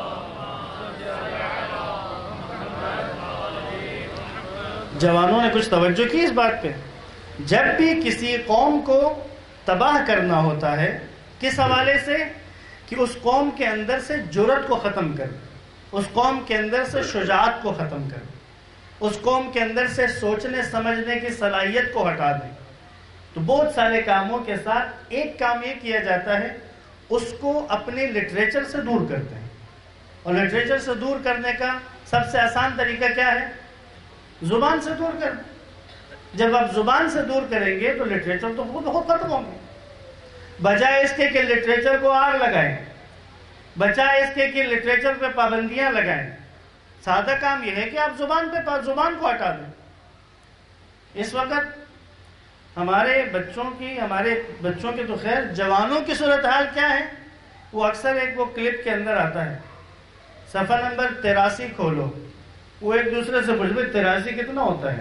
جوانوں نے کچھ توجہ کی اس بات پہ. جب بھی کسی قوم کو تباہ کرنا ہوتا ہے، کس حوالے سے؟ کہ اس قوم کے اندر سے جرأت کو ختم کر، اس قوم کے اندر سے شجاعت کو ختم کر، اس قوم کے اندر سے سوچنے سمجھنے کی صلاحیت کو ہٹا دیں. تو بہت سارے کاموں کے ساتھ ایک کام یہ کیا جاتا ہے، اس کو اپنے لٹریچر سے دور کرتے ہیں. اور لٹریچر سے دور کرنے کا سب سے آسان طریقہ کیا ہے؟ زبان سے دور کرنا. جب آپ زبان سے دور کریں گے تو لٹریچر تو خود ختم ہوں گے. بجائے اس کے کہ لٹریچر کو آگ لگائیں، بجائے اس کے کہ لٹریچر پہ پابندیاں لگائیں، سادہ کام یہ ہے کہ آپ زبان کو ہٹا دیں. اس وقت ہمارے بچوں کی تو خیر، جوانوں کی صورتحال کیا ہے؟ وہ اکثر ایک وہ کلپ کے اندر آتا ہے، صفحہ نمبر 83 کھولو، وہ ایک دوسرے سے پوچھ بھائی 83 کتنا ہوتا ہے.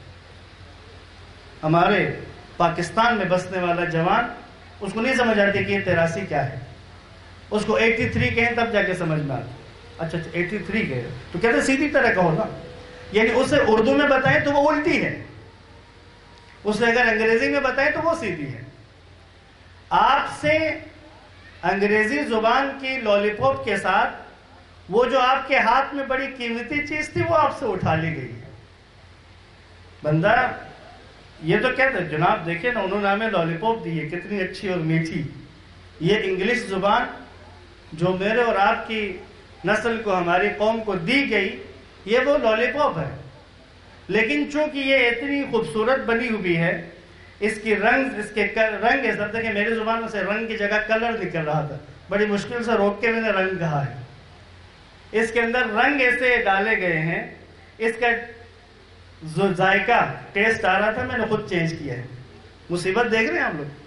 ہمارے پاکستان میں بسنے والا جوان اس کو نہیں سمجھ آتی کہ یہ 83 کیا ہے. اس کو 83 کہیں تب جا کے سمجھ میں آتا. اچھا 83 کہے تو کہتے سیدھی طرح کہو نا. یعنی اسے اردو میں بتائیں تو وہ الٹی ہے، اسے اگر انگریزی میں بتائیں تو وہ سیدھی ہے. آپ سے انگریزی زبان کی لالی پاپ کے ساتھ وہ جو آپ کے ہاتھ میں بڑی قیمتی چیز تھی وہ آپ سے اٹھا لی گئی ہے. بندہ یہ تو کہتے ہیں جناب دیکھیں نا، انہوں نے ہمیں لالی پاپ دی ہے کتنی اچھی اور میٹھی. یہ انگلش زبان جو میرے اور آپ کی نسل کو، ہماری قوم کو دی گئی، یہ وہ لالی پاپ ہے. لیکن چونکہ یہ اتنی خوبصورت بنی ہوئی ہے، اس کے رنگ اس طرح کہ میری زبان میں سے رنگ کی جگہ کلر نکل رہا تھا، بڑی مشکل سے روک کے میں نے رنگ کہا ہے۔ اس کے اندر رنگ ایسے ڈالے گئے ہیں، اس کا جو ذائقہ ٹیسٹ آ رہا تھا میں نے خود چینج کیا ہے۔ مصیبت دیکھ رہے ہیں آپ لوگ؟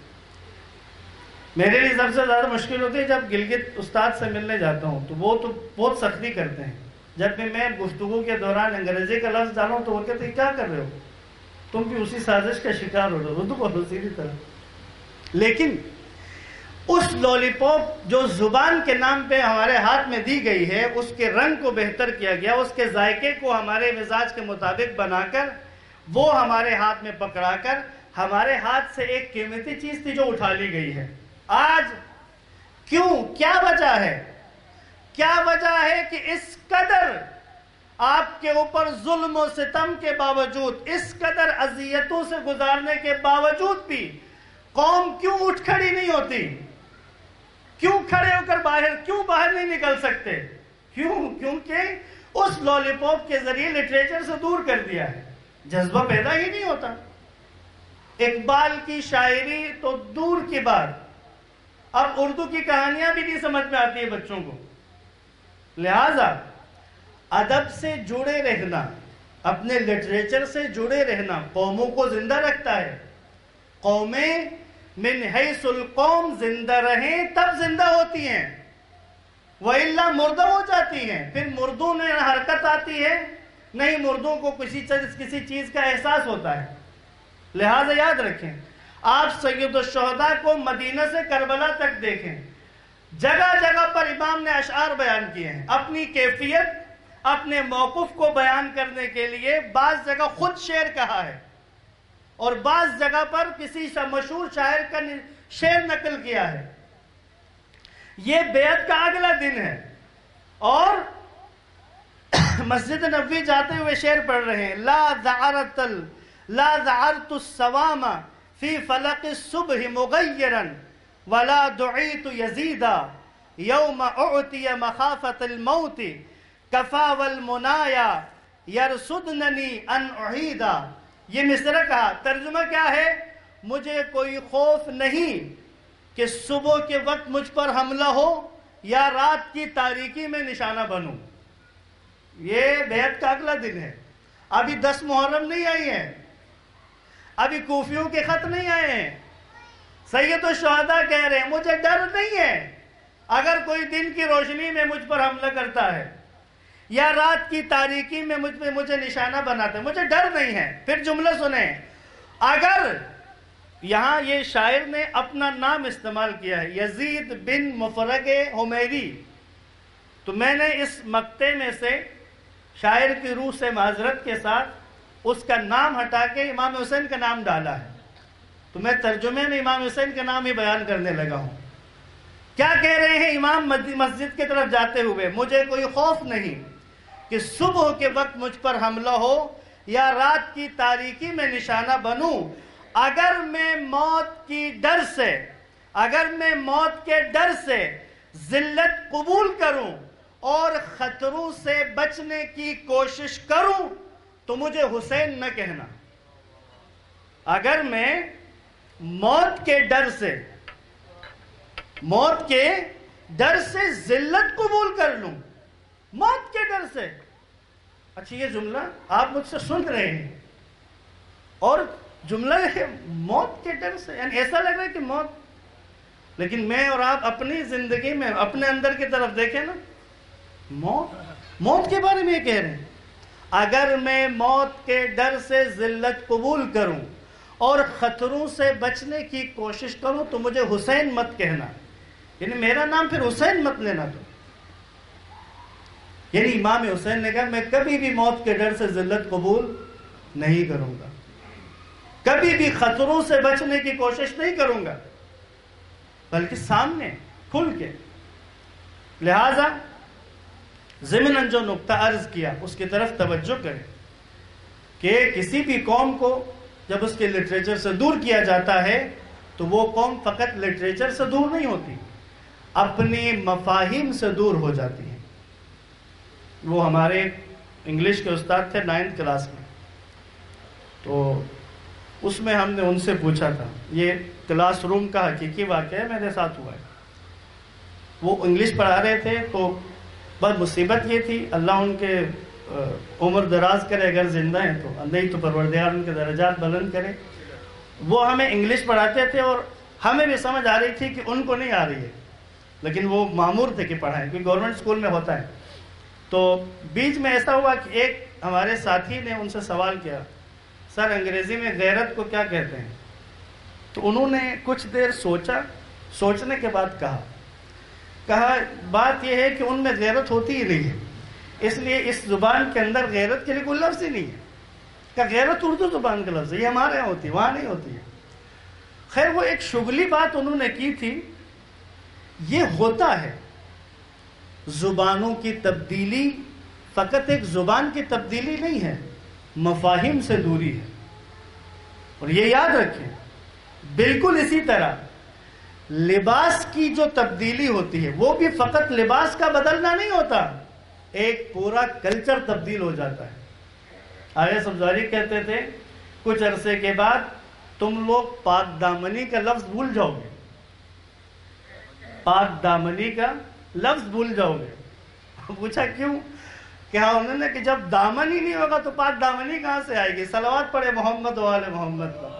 میرے لیے سب سے زیادہ مشکل ہوتی ہے جب گلگت استاد سے ملنے جاتا ہوں، تو وہ تو بہت سختی کرتے ہیں۔ جب بھی میں گفتگو کے دوران انگریزی کا لفظ ڈالوں تو وہ کہتے ہیں کیا کر رہے ہو، تم بھی اسی سازش کا شکار ہو رہے ہو، اردو بولو سیدھی طرح۔ لیکن اس لولی پاپ جو زبان کے نام پہ ہمارے ہاتھ میں دی گئی ہے، اس کے رنگ کو بہتر کیا گیا، اس کے ذائقے کو ہمارے مزاج کے مطابق بنا کر، وہ ہمارے ہاتھ میں پکڑا کر ہمارے ہاتھ سے ایک قیمتی چیز تھی جو اٹھا لی گئی ہے۔ آج کیوں، کیا وجہ ہے؟ کیا وجہ ہے کہ اس قدر آپ کے اوپر ظلم و ستم کے باوجود، اس قدر اذیتوں سے گزارنے کے باوجود بھی قوم کیوں اٹھ کھڑی نہیں ہوتی؟ کیوں کھڑے ہو کر کیوں باہر نہیں نکل سکتے؟ کیونکہ اس لولی پاپ کے ذریعے لٹریچر سے دور کر دیا ہے، جذبہ پیدا ہی نہیں ہوتا۔ اقبال کی شاعری تو دور کی بات، اب اردو کی کہانیاں بھی نہیں سمجھ میں آتی ہے بچوں کو۔ لہذا ادب سے جڑے رہنا، اپنے لٹریچر سے جڑے رہنا قوموں کو زندہ رکھتا ہے۔ قومیں من حیث القوم زندہ رہیں تب زندہ ہوتی ہیں، وَإِلَّا مردہ ہو جاتی ہیں۔ پھر مردوں میں حرکت آتی ہے نہیں، مردوں کو کسی چیز کا احساس ہوتا ہے۔ لہذا یاد رکھیں، آپ سید الشہداء کو مدینہ سے کربلا تک دیکھیں، جگہ جگہ پر امام نے اشعار بیان کیے ہیں، اپنی کیفیت، اپنے موقف کو بیان کرنے کے لیے بعض جگہ خود شعر کہا ہے، اور بعض جگہ پر کسی مشہور شاعر کا شعر نقل کیا ہے۔ یہ بیعت کا اگلا دن ہے، اور مسجد نبوی جاتے ہوئے شعر پڑھ رہے ہیں، لا ذعرت السوام فی فلق الصبح مغیرا ولا دعیت یزیدا یوم اعطی مخافت الموت کفا والمنایا یرصدننی ان اعیدا۔ یہ مصرع کہا، ترجمہ کیا ہے؟ مجھے کوئی خوف نہیں کہ صبح کے وقت مجھ پر حملہ ہو یا رات کی تاریکی میں نشانہ بنوں۔ یہ بیعت کا اگلا دن ہے، ابھی 10 محرم نہیں آئی ہے، ابھی کوفیوں کے خط نہیں آئے ہیں۔ سید الشہداء کہہ رہے ہیں مجھے ڈر نہیں ہے اگر کوئی دن کی روشنی میں مجھ پر حملہ کرتا ہے یا رات کی تاریکی میں مجھے نشانہ بناتا ہے، مجھے ڈر نہیں ہے۔ پھر جملہ سنیں، اگر یہاں یہ شاعر نے اپنا نام استعمال کیا ہے یزید بن مفرق حمیری، تو میں نے اس مقطع میں سے شاعر کی روح سے معذرت کے ساتھ اس کا نام ہٹا کے امام حسین کا نام ڈالا ہے، تو میں ترجمے میں امام حسین کا نام ہی بیان کرنے لگا ہوں۔ کیا کہہ رہے ہیں امام مسجد کی طرف جاتے ہوئے؟ مجھے کوئی خوف نہیں کہ صبح کے وقت مجھ پر حملہ ہو یا رات کی تاریکی میں نشانہ بنوں، اگر میں موت کے ڈر سے ذلت قبول کروں اور خطروں سے بچنے کی کوشش کروں تو مجھے حسین نہ کہنا۔ اگر میں موت کے ڈر سے ذلت قبول کر لوں، موت کے ڈر سے، اچھا یہ جملہ آپ مجھ سے سن رہے ہیں اور جملہ ہے موت کے ڈر سے، یعنی ایسا لگ رہا ہے کہ موت، لیکن میں اور آپ اپنی زندگی میں اپنے اندر کی طرف دیکھیں نا، موت کے بارے میں یہ کہہ رہے ہیں، اگر میں موت کے ڈر سے ذلت قبول کروں اور خطروں سے بچنے کی کوشش کروں تو مجھے حسین مت کہنا، یعنی میرا نام پھر حسین مت لینا۔ تو یعنی امام حسین نے کہا میں کبھی بھی موت کے ڈر سے ذلت قبول نہیں کروں گا، کبھی بھی خطروں سے بچنے کی کوشش نہیں کروں گا، بلکہ سامنے کھل کے۔ لہذا ضمناً جو نقطہ عرض کیا اس کی طرف توجہ کریں کہ کسی بھی قوم کو جب اس کے لٹریچر سے دور کیا جاتا ہے تو وہ قوم فقط لٹریچر سے دور نہیں ہوتی، اپنی مفاہیم سے دور ہو جاتی ہے۔ وہ ہمارے انگلش کے استاد تھے 9th کلاس میں، تو اس میں ہم نے ان سے پوچھا تھا، یہ کلاس روم کا حقیقی واقعہ ہے، میرے ساتھ ہوا ہے. وہ انگلش پڑھا رہے تھے، تو بس مصیبت یہ تھی، اللہ ان کے عمر دراز کرے اگر زندہ ہیں تو، نہیں تو پروردگار ان کے درجات بلند کرے. وہ ہمیں انگلش پڑھاتے تھے اور ہمیں بھی سمجھ آ رہی تھی کہ ان کو نہیں آ رہی ہے، لیکن وہ مامور تھے کہ پڑھائیں، کیونکہ گورنمنٹ اسکول میں ہوتا ہے. تو بیچ میں ایسا ہوا کہ ایک ہمارے ساتھی نے ان سے سوال کیا، سر انگریزی میں غیرت کو کیا کہتے ہیں؟ تو انہوں نے کچھ دیر سوچا، سوچنے کے بعد کہا بات یہ ہے کہ ان میں غیرت ہوتی ہی نہیں ہے، اس لیے اس زبان کے اندر غیرت کے لیے کوئی لفظ ہی نہیں ہے. کہ غیرت اردو زبان کا لفظ ہے، یہ ہمارے یہاں ہوتی ہے، وہاں نہیں ہوتی ہے. خیر وہ ایک شغلی بات انہوں نے کی تھی. یہ ہوتا ہے، زبانوں کی تبدیلی فقط ایک زبان کی تبدیلی نہیں ہے، مفاہیم سے دوری ہے. اور یہ یاد رکھیں، بالکل اسی طرح لباس کی جو تبدیلی ہوتی ہے وہ بھی فقط لباس کا بدلنا نہیں ہوتا، ایک پورا کلچر تبدیل ہو جاتا ہے. آغا سبزواری کہتے تھے کچھ عرصے کے بعد تم لوگ پاک دامنی کا لفظ بھول جاؤ گے، پاک دامنی کا لفظ بھول جاؤ گے. پوچھا کیوں؟ کہ ہاں انہوں نے کہ جب دامن ہی نہیں ہوگا تو پاک دامنی کہاں سے آئے گی؟ صلوات پڑھے محمد و آل محمد پر.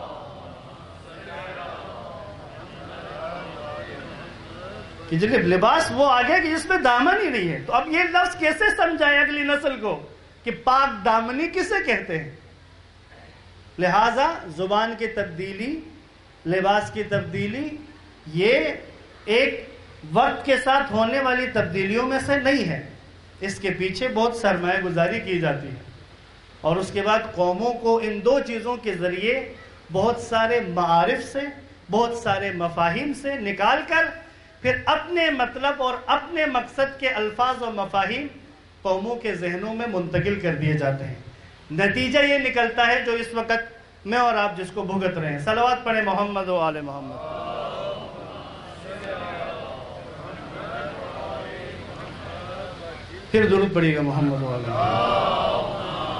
کہ جو لباس وہ آ گیا کہ جس میں دامن ہی نہیں ہے. تو اب یہ لفظ کیسے سمجھائے اگلی نسل کو کہ پاک دامنی کسے کہتے ہیں؟ لہذا زبان کی تبدیلی، لباس کی تبدیلی، یہ ایک وقت کے ساتھ ہونے والی تبدیلیوں میں سے نہیں ہے. اس کے پیچھے بہت سرمایہ گزاری کی جاتی ہے، اور اس کے بعد قوموں کو ان دو چیزوں کے ذریعے بہت سارے معارف سے، بہت سارے مفاہیم سے نکال کر پھر اپنے مطلب اور اپنے مقصد کے الفاظ و مفاہیم قوموں کے ذہنوں میں منتقل کر دیے جاتے ہیں. نتیجہ یہ نکلتا ہے جو اس وقت میں اور آپ جس کو بھگت رہے ہیں. صلوات پڑھیں محمد و آل محمد. پھر درود پڑھیے گا محمد و آل محمد.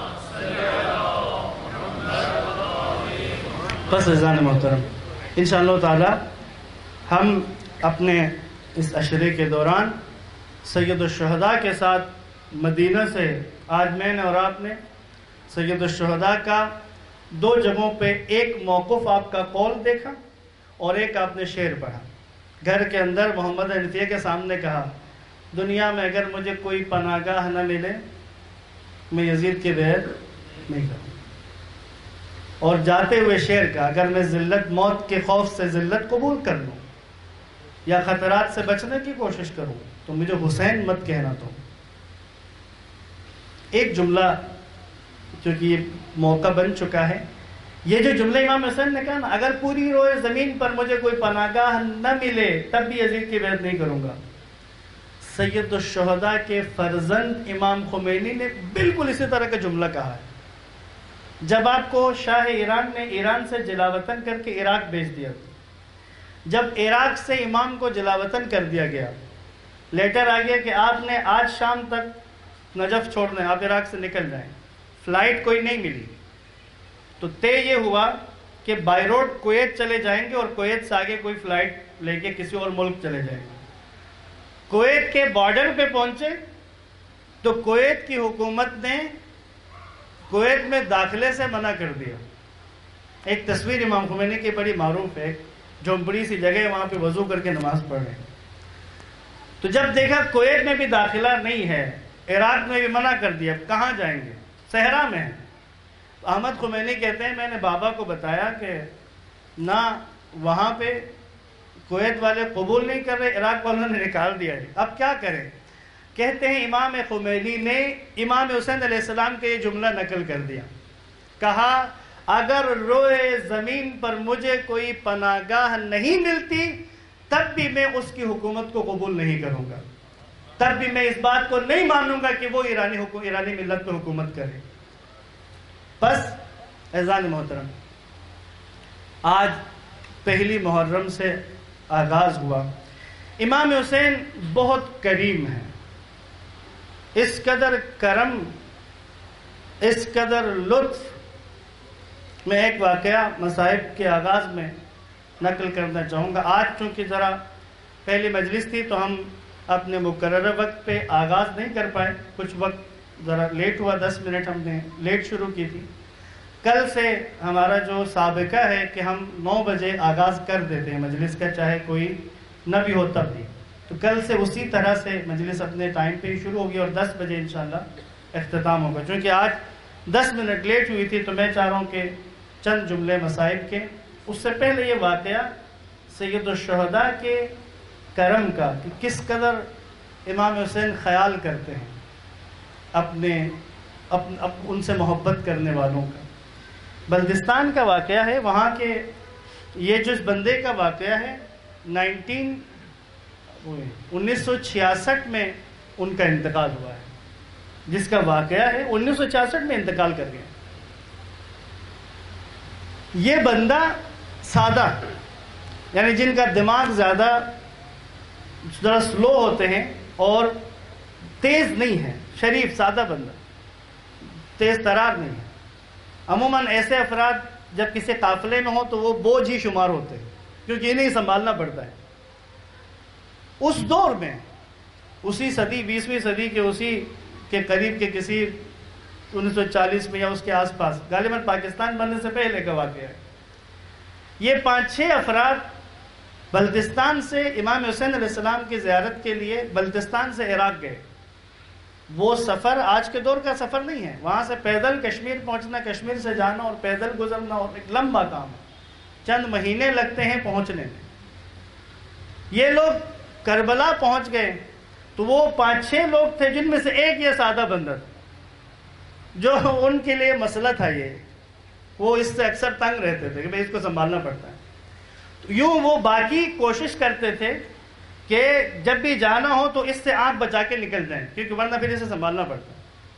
بس عزیزان محترم، انشاءاللہ تعالی ہم اپنے اس عشرے کے دوران سید الشہداء کے ساتھ مدینہ سے، آج میں نے اور آپ نے سید الشہداء کا دو جگہوں پہ ایک موقف آپ کا قول دیکھا اور ایک آپ نے شعر پڑھا. گھر کے اندر محمد حنفیہ کے سامنے کہا، دنیا میں اگر مجھے کوئی پناہ گاہ نہ ملے میں یزید کی بیعت نہیں کروں. اور جاتے ہوئے شعر کا، اگر میں ذلت موت کے خوف سے ذلت قبول کر لوں یا خطرات سے بچنے کی کوشش کروں تو مجھے حسین مت کہنا. تو ایک جملہ چونکہ یہ موقع بن چکا ہے، یہ جو جملہ امام حسین نے کہا نا، اگر پوری روئے زمین پر مجھے کوئی پناہ گاہ نہ ملے تب بھی یزید کی بیعت نہیں کروں گا. سید الشہداء کے فرزند امام خمینی نے بالکل اسی طرح کا جملہ کہا ہے. جب آپ کو شاہ ایران نے ایران سے جلاوطن کر کے عراق بھیج دیا، جب عراق سے امام کو جلاوطن کر دیا گیا، لیٹر آ گیا کہ آپ نے آج شام تک نجف چھوڑنا ہے، آپ عراق سے نکل جائیں. فلائٹ کوئی نہیں ملی تو طے یہ ہوا کہ بائی روڈ کویت چلے جائیں گے اور کویت سے آگے کوئی فلائٹ لے کے کسی اور ملک چلے جائیں گے. کویت کے بارڈر پہ پہنچے تو کویت کی حکومت نے کویت میں داخلے سے منع کر دیا. ایک تصویر امام خمینی کی بڑی معروف ہے، جھونپڑی سی جگہ، وہاں پہ وضو کر کے نماز پڑھ رہے ہیں. تو جب دیکھا کویت میں بھی داخلہ نہیں ہے، عراق میں بھی منع کر دیا، کہاں جائیں گے؟ صحرا میں ہیں. احمد خمینی کہتے ہیں میں نے بابا کو بتایا کہ نہ وہاں پہ کویت والے قبول نہیں کر رہے، عراق والوں نے نکال دیا ہے، اب کیا کریں؟ کہتے ہیں امام خمینی نے امام حسین علیہ السلام کے یہ جملہ نقل کر دیا. کہا اگر روئے زمین پر مجھے کوئی پناہ گاہ نہیں ملتی تب بھی میں اس کی حکومت کو قبول نہیں کروں گا، تب بھی میں اس بات کو نہیں مانوں گا کہ وہ ایرانی ملت پر حکومت کرے. بس عزیزان محترم، آج پہلی محرم سے آغاز ہوا. امام حسین بہت کریم ہیں، اس قدر کرم، اس قدر لطف، میں ایک واقعہ مصائب کے آغاز میں نقل کرنا چاہوں گا. آج چونکہ ذرا پہلی مجلس تھی تو ہم اپنے مقررہ وقت پہ آغاز نہیں کر پائے, کچھ وقت ذرا لیٹ ہوا, 10 منٹ ہم نے لیٹ شروع کی تھی. کل سے ہمارا جو سابقہ ہے کہ ہم 9 بجے آغاز کر دیتے ہیں مجلس کا, چاہے کوئی نہ بھی ہو تب بھی. تو کل سے اسی طرح سے مجلس اپنے ٹائم پہ ہی شروع ہوگی اور 10 بجے انشاءاللہ اختتام ہوگا. چونکہ آج 10 منٹ لیٹ ہوئی تھی تو میں چاہ رہا ہوں کہ چند جملے مصائب کے. اس سے پہلے یہ واقعہ سید الشہداء کے کرم کا کہ کس قدر امام حسین خیال کرتے ہیں ان سے محبت کرنے والوں کا. بلتستان کا واقعہ ہے, وہاں کے یہ جس بندے کا واقعہ ہے 1966 میں ان کا انتقال ہوا ہے, جس کا واقعہ ہے 1966 میں انتقال کر گیا. یہ بندہ سادہ, یعنی جن کا دماغ زیادہ ذرا سلو ہوتے ہیں اور تیز نہیں ہے, شریف سادہ بندہ, تیز ترار نہیں ہے. عموماً ایسے افراد جب کسی قافلے میں ہوں تو وہ بوجھ ہی شمار ہوتے ہیں کیونکہ انہیں سنبھالنا پڑتا ہے. اس دور میں اسی صدی 20ویں صدی کے اسی کے قریب کے کسی 1940 میں یا اس کے آس پاس, غالباً پاکستان بننے سے پہلے کا واقعہ ہے. یہ 5-6 افراد بلتستان سے امام حسین علیہ السلام کی زیارت کے لیے بلتستان سے عراق گئے. وہ سفر آج کے دور کا سفر نہیں ہے, وہاں سے پیدل کشمیر پہنچنا, کشمیر سے جانا اور پیدل گزرنا اور ایک لمبا کام ہے, چند مہینے لگتے ہیں پہنچنے میں. یہ لوگ کربلا پہنچ گئے تو وہ 5-6 لوگ تھے جن میں سے ایک یہ سادہ بندہ تھا جو ان کے لیے مسئلہ تھا. یہ وہ اس سے اکثر تنگ رہتے تھے کہ بھئی اس کو سنبھالنا پڑتا ہے. تو یوں وہ باقی کوشش کرتے تھے کہ جب بھی جانا ہو تو اس سے آنکھ بچا کے نکل جائیں کیونکہ ورنہ پھر اسے سنبھالنا پڑتا ہے.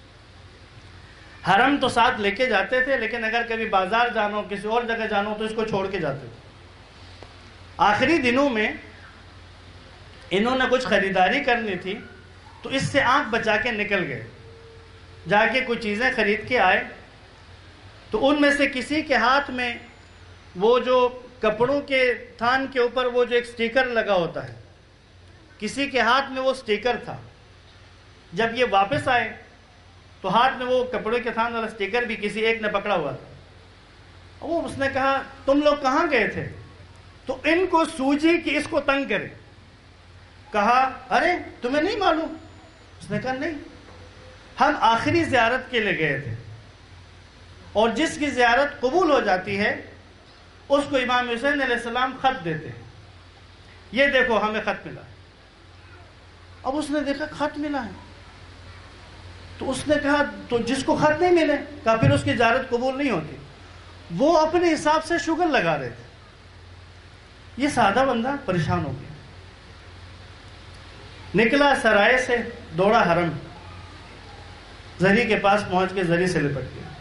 حرم تو ساتھ لے کے جاتے تھے لیکن اگر کبھی بازار جانا ہو, کسی اور جگہ جانا ہو تو اس کو چھوڑ کے جاتے تھے. آخری دنوں میں انہوں نے کچھ خریداری کرنی تھی تو اس سے آنکھ بچا کے نکل گئے, جا کے کچھ چیزیں خرید کے آئے. تو ان میں سے کسی کے ہاتھ میں وہ جو کپڑوں کے تھان کے اوپر وہ جو ایک سٹیکر لگا ہوتا ہے, کسی کے ہاتھ میں وہ سٹیکر تھا. جب یہ واپس آئے تو ہاتھ میں وہ کپڑے کے تھان والا سٹیکر بھی کسی ایک نے پکڑا ہوا تھا. اس نے کہا تم لوگ کہاں گئے تھے؟ تو ان کو سوجی کہ اس کو تنگ کرے. کہا ارے تمہیں نہیں معلوم؟ اس نے کہا نہیں, ہم آخری زیارت کے لیے گئے تھے اور جس کی زیارت قبول ہو جاتی ہے اس کو امام حسین علیہ السلام خط دیتے ہیں, یہ دیکھو ہمیں خط ملا. اب اس نے دیکھا خط ملا ہے تو اس نے کہا تو جس کو خط نہیں ملے, کہا پھر اس کی زیارت قبول نہیں ہوتی. وہ اپنے حساب سے شگل لگا رہے تھے. یہ سادہ بندہ پریشان ہو گیا, نکلا سرائے سے, دوڑا حرم, زری کے پاس پہنچ کے زری سے لپٹ گیا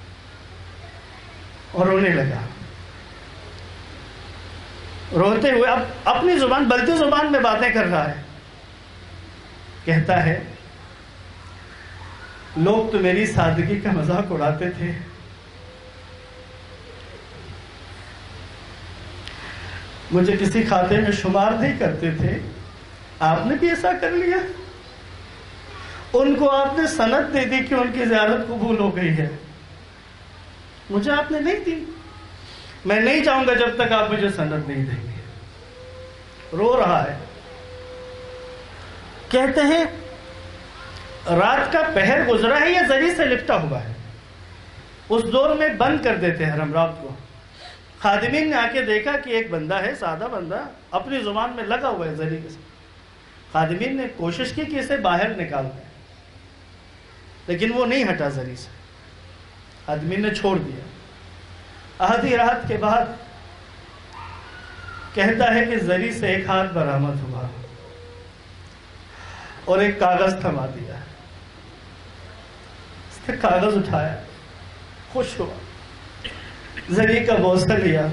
اور رونے لگا. روتے ہوئے اب اپنی زبان, بلتی زبان میں باتیں کر رہا ہے. کہتا ہے لوگ تو میری سادگی کا مذاق اڑاتے تھے, مجھے کسی کھاتے میں شمار نہیں کرتے تھے, آپ نے بھی ایسا کر لیا. ان کو آپ نے سند دے دی کہ ان کی زیارت قبول ہو گئی ہے, مجھے آپ نے نہیں دی. میں نہیں چاہوں گا جب تک آپ مجھے سند نہیں دیں گے. رو رہا ہے. کہتے ہیں رات کا پہر گزرا ہے, یہ زری سے لپٹا ہوا ہے. اس دور میں بند کر دیتے ہیں حرم رات کو. خادمین نے آ کے دیکھا کہ ایک بندہ ہے, سادہ بندہ, اپنی زبان میں لگا ہوا ہے زری کے ساتھ. خادمین نے کوشش کی کہ اسے باہر نکال دیں لیکن وہ نہیں ہٹا زری سے. خادمین نے چھوڑ دیا. آدھی رات کے بعد کہتا ہے کہ زری سے ایک ہاتھ برآمد ہوا اور ایک کاغذ تھما دیا. اس نے کاغذ اٹھایا, خوش ہوا, زری کا بوسہ لیا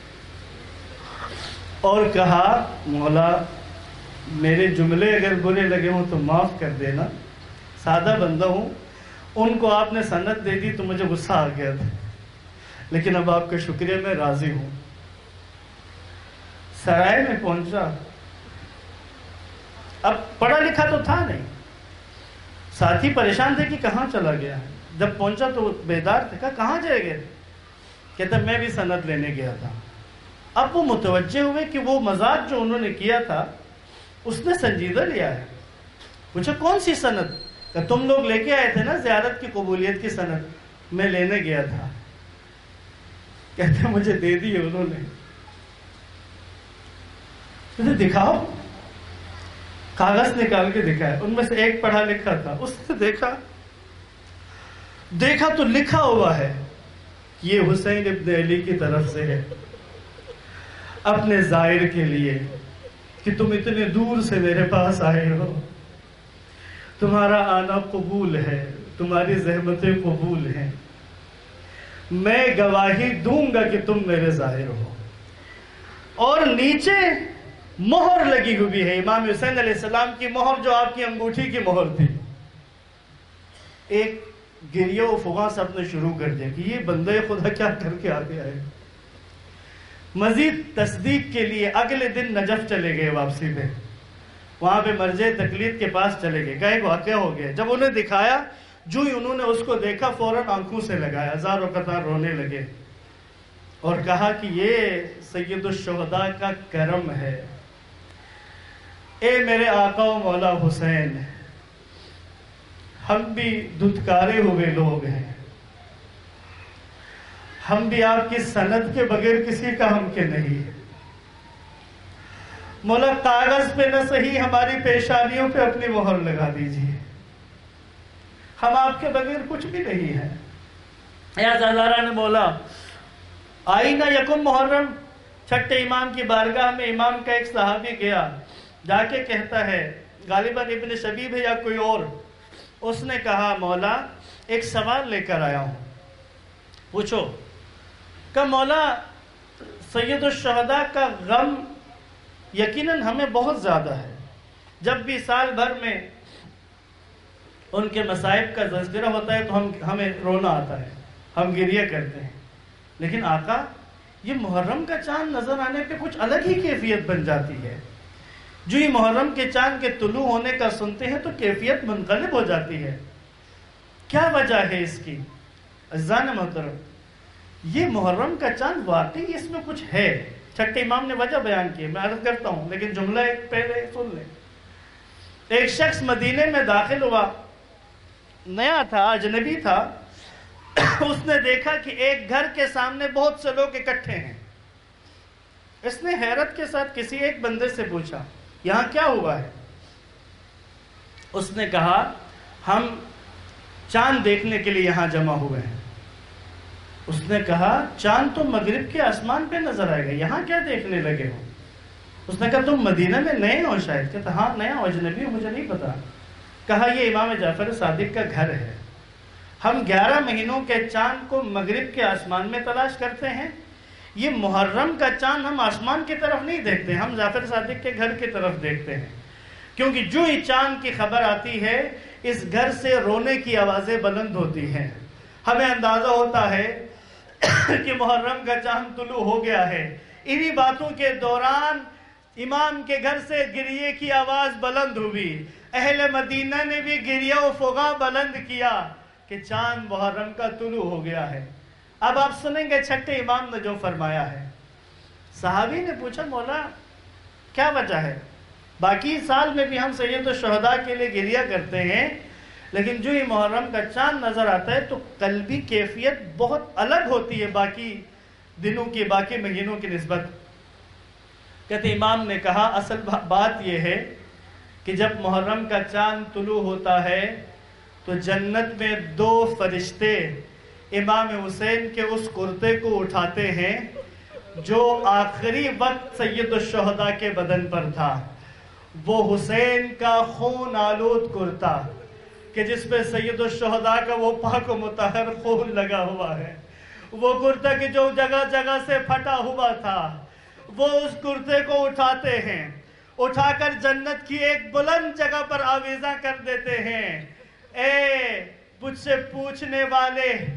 اور کہا مولا میرے جملے اگر برے لگے ہوں تو معاف کر دینا, سادہ بندہ ہوں, ان کو آپ نے سند دے دی تو مجھے غصہ آ گیا تھا, لیکن اب آپ کا شکریہ میں راضی ہوں. سرائے میں پہنچا. اب پڑھا لکھا تو تھا نہیں، ساتھی پریشان تھے کہ کہاں چلا گیا. جب پہنچا تو بیدار تھے. کہاں جائے گئے؟ کہتا میں بھی سند لینے گیا تھا. اب وہ متوجہ ہوئے کہ وہ مزاج جو انہوں نے کیا تھا اس نے سنجیدہ لیا ہے. پوچھا کون سی سند؟ کہ تم لوگ لے کے آئے تھے نا زیارت کی قبولیت کی سند. میں لینے گیا تھا. کہتے مجھے دے دی انہوں نے. دکھاؤ. کاغذ نکال کے دکھایا. ان میں سے ایک پڑھا لکھا تھا. اس نے دیکھا تو لکھا ہوا ہے یہ حسین ابن علی کی طرف سے ہے، اپنے زائر کے لیے، کہ تم اتنے دور سے میرے پاس آئے ہو، تمہارا آنا قبول ہے، تمہاری زحمتیں قبول ہیں، میں گواہی دوں گا کہ تم میرے ظاہر ہو. اور نیچے مہر لگی ہوئی ہے امام حسین علیہ السلام کی مہر، جو آپ کی انگوٹھی کی مہر تھی. ایک گریہ و فغاں سب نے شروع کر دیا کہ یہ بندہ خدا کیا کر کے آ گیا ہے. مزید تصدیق کے لیے اگلے دن نجف چلے گئے واپسی میں. وہاں پہ مرجع تقلید کے پاس چلے گئے. کہا واقعہ ہو گیا. جب انہیں دکھایا، جو ہی انہوں نے اس کو دیکھا فوراً آنکھوں سے لگایا، ہزاروں قطار رونے لگے اور کہا کہ یہ سید الشہداء کا کرم ہے. اے میرے آقا و مولا حسین، ہم بھی دھتکارے ہوئے لوگ ہیں، ہم بھی آپ کی سند کے بغیر کسی کام کے نہیں ہیں. مولا کاغذ پہ نہ صحیح ہماری پیشانیوں پہ اپنی مہر لگا دیجیے، ہم آپ کے بغیر کچھ بھی نہیں ہیں. یا زازارہ نے بولا آئی نہ یکم محرم، چھٹے امام کی بارگاہ میں امام کا ایک صحابی گیا، جا کے کہتا ہے، غالباً ابن شبیب ہے یا کوئی اور، اس نے کہا مولا ایک سوال لے کر آیا ہوں، پوچھو. کہ مولا سید الشہداء کا غم یقیناً ہمیں بہت زیادہ ہے، جب بھی سال بھر میں ان کے مصائب کا تذکرہ ہوتا ہے تو ہمیں رونا آتا ہے، ہم گریہ کرتے ہیں. لیکن آقا یہ محرم کا چاند نظر آنے پہ کچھ الگ ہی کیفیت بن جاتی ہے. جو ہی محرم کے چاند کے طلوع ہونے کا سنتے ہیں تو کیفیت منقلب ہو جاتی ہے. کیا وجہ ہے اس کی؟ عزیزان محترم، یہ محرم کا چاند واقعی اس میں کچھ ہے. چھٹے امام نے وجہ بیان کی، میں عرض کرتا ہوں لیکن جملہ ایک پہلے سن لیں. ایک شخص مدینے میں داخل ہوا، نیا تھا، اجنبی تھا. اس نے دیکھا کہ ایک گھر کے سامنے بہت سے لوگ اکٹھے ہیں. اس نے حیرت کے ساتھ کسی ایک بندے سے پوچھا یہاں کیا ہوا ہے؟ اس نے کہا ہم چاند دیکھنے کے لیے یہاں جمع ہوئے ہیں. اس نے کہا چاند تو مغرب کے آسمان پہ نظر آئے گا، یہاں کیا دیکھنے لگے ہو؟ اس نے کہا تم مدینہ میں نئے ہو شاید. کہتا ہاں نیا ہو، اجنبی ہو، مجھے نہیں پتا. کہا یہ امام جعفر صادق کا گھر ہے، ہم 11 مہینوں کے چاند کو مغرب کے آسمان میں تلاش کرتے ہیں. یہ محرم کا چاند ہم آسمان کی طرف نہیں دیکھتے، ہم جعفر صادق کے گھر کی طرف دیکھتے ہیں. کیونکہ جو ہی چاند کی خبر آتی ہے اس گھر سے رونے کی آوازیں بلند ہوتی ہیں. ہمیں اندازہ ہوتا ہے کہ محرم کا چاند طلوع ہو گیا ہے. انہی باتوں کے دوران امام کے گھر سے گریے کی آواز بلند ہوئی. اہل مدینہ نے بھی گریہ و فغاں بلند کیا کہ چاند محرم کا طلوع ہو گیا ہے. اب آپ سنیں گے چھٹے امام نے جو فرمایا ہے. صحابی نے پوچھا مولا کیا وجہ ہے؟ باقی سال میں بھی ہم سید الشہداء کے لیے گریہ کرتے ہیں، لیکن جو ہی محرم کا چاند نظر آتا ہے تو قلبی کیفیت بہت الگ ہوتی ہے باقی دنوں کی، باقی مہینوں کی نسبت. کہتے امام نے کہا اصل بات یہ ہے کہ جب محرم کا چاند طلوع ہوتا ہے تو جنت میں 2 فرشتے امام حسین کے اس کرتے کو اٹھاتے ہیں جو آخری وقت سید الشہداء کے بدن پر تھا. وہ حسین کا خون آلود کرتا کہ جس پہ سید الشہداء کا وہ پاک و مطہر خون لگا ہوا ہے، وہ کرتا کہ جو جگہ جگہ سے پھٹا ہوا تھا، وہ اس کرتے کو اٹھاتے ہیں، اٹھا کر جنت کی ایک بلند جگہ پر آویزاں کر دیتے ہیں. اے مجھ سے پوچھنے والے،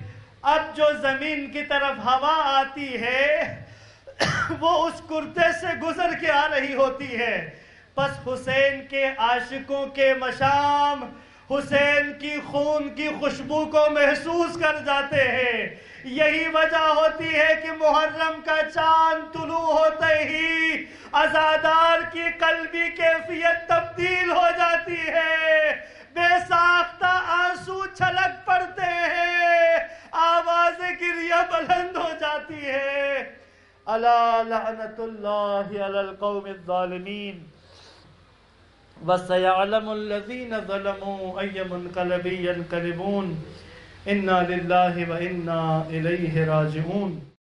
اب جو زمین کی طرف ہوا آتی ہے وہ اس کرتے سے گزر کے آ رہی ہوتی ہے. پس حسین کے عاشقوں کے مشام حسین کی خون کی خوشبو کو محسوس کر جاتے ہیں. یہی وجہ ہوتی ہے کہ محرم کا چاند طلوع ہوتے ہی عزادار کی قلبی کیفیت تبدیل ہو جاتی ہے. بے ساختہ آنسو چھلک پڑتے ہیں، آواز گریہ بلند ہو جاتی ہے. الا لعنت اللہ علی القوم الظالمین وَسَيَعْلَمُ الَّذِينَ ظَلَمُوا أَيَّ مُنْقَلَبٍ يَنْقَلِبُونَ. إِنَّا لِلَّهِ وَإِنَّا إِلَيْهِ رَاجِعُونَ.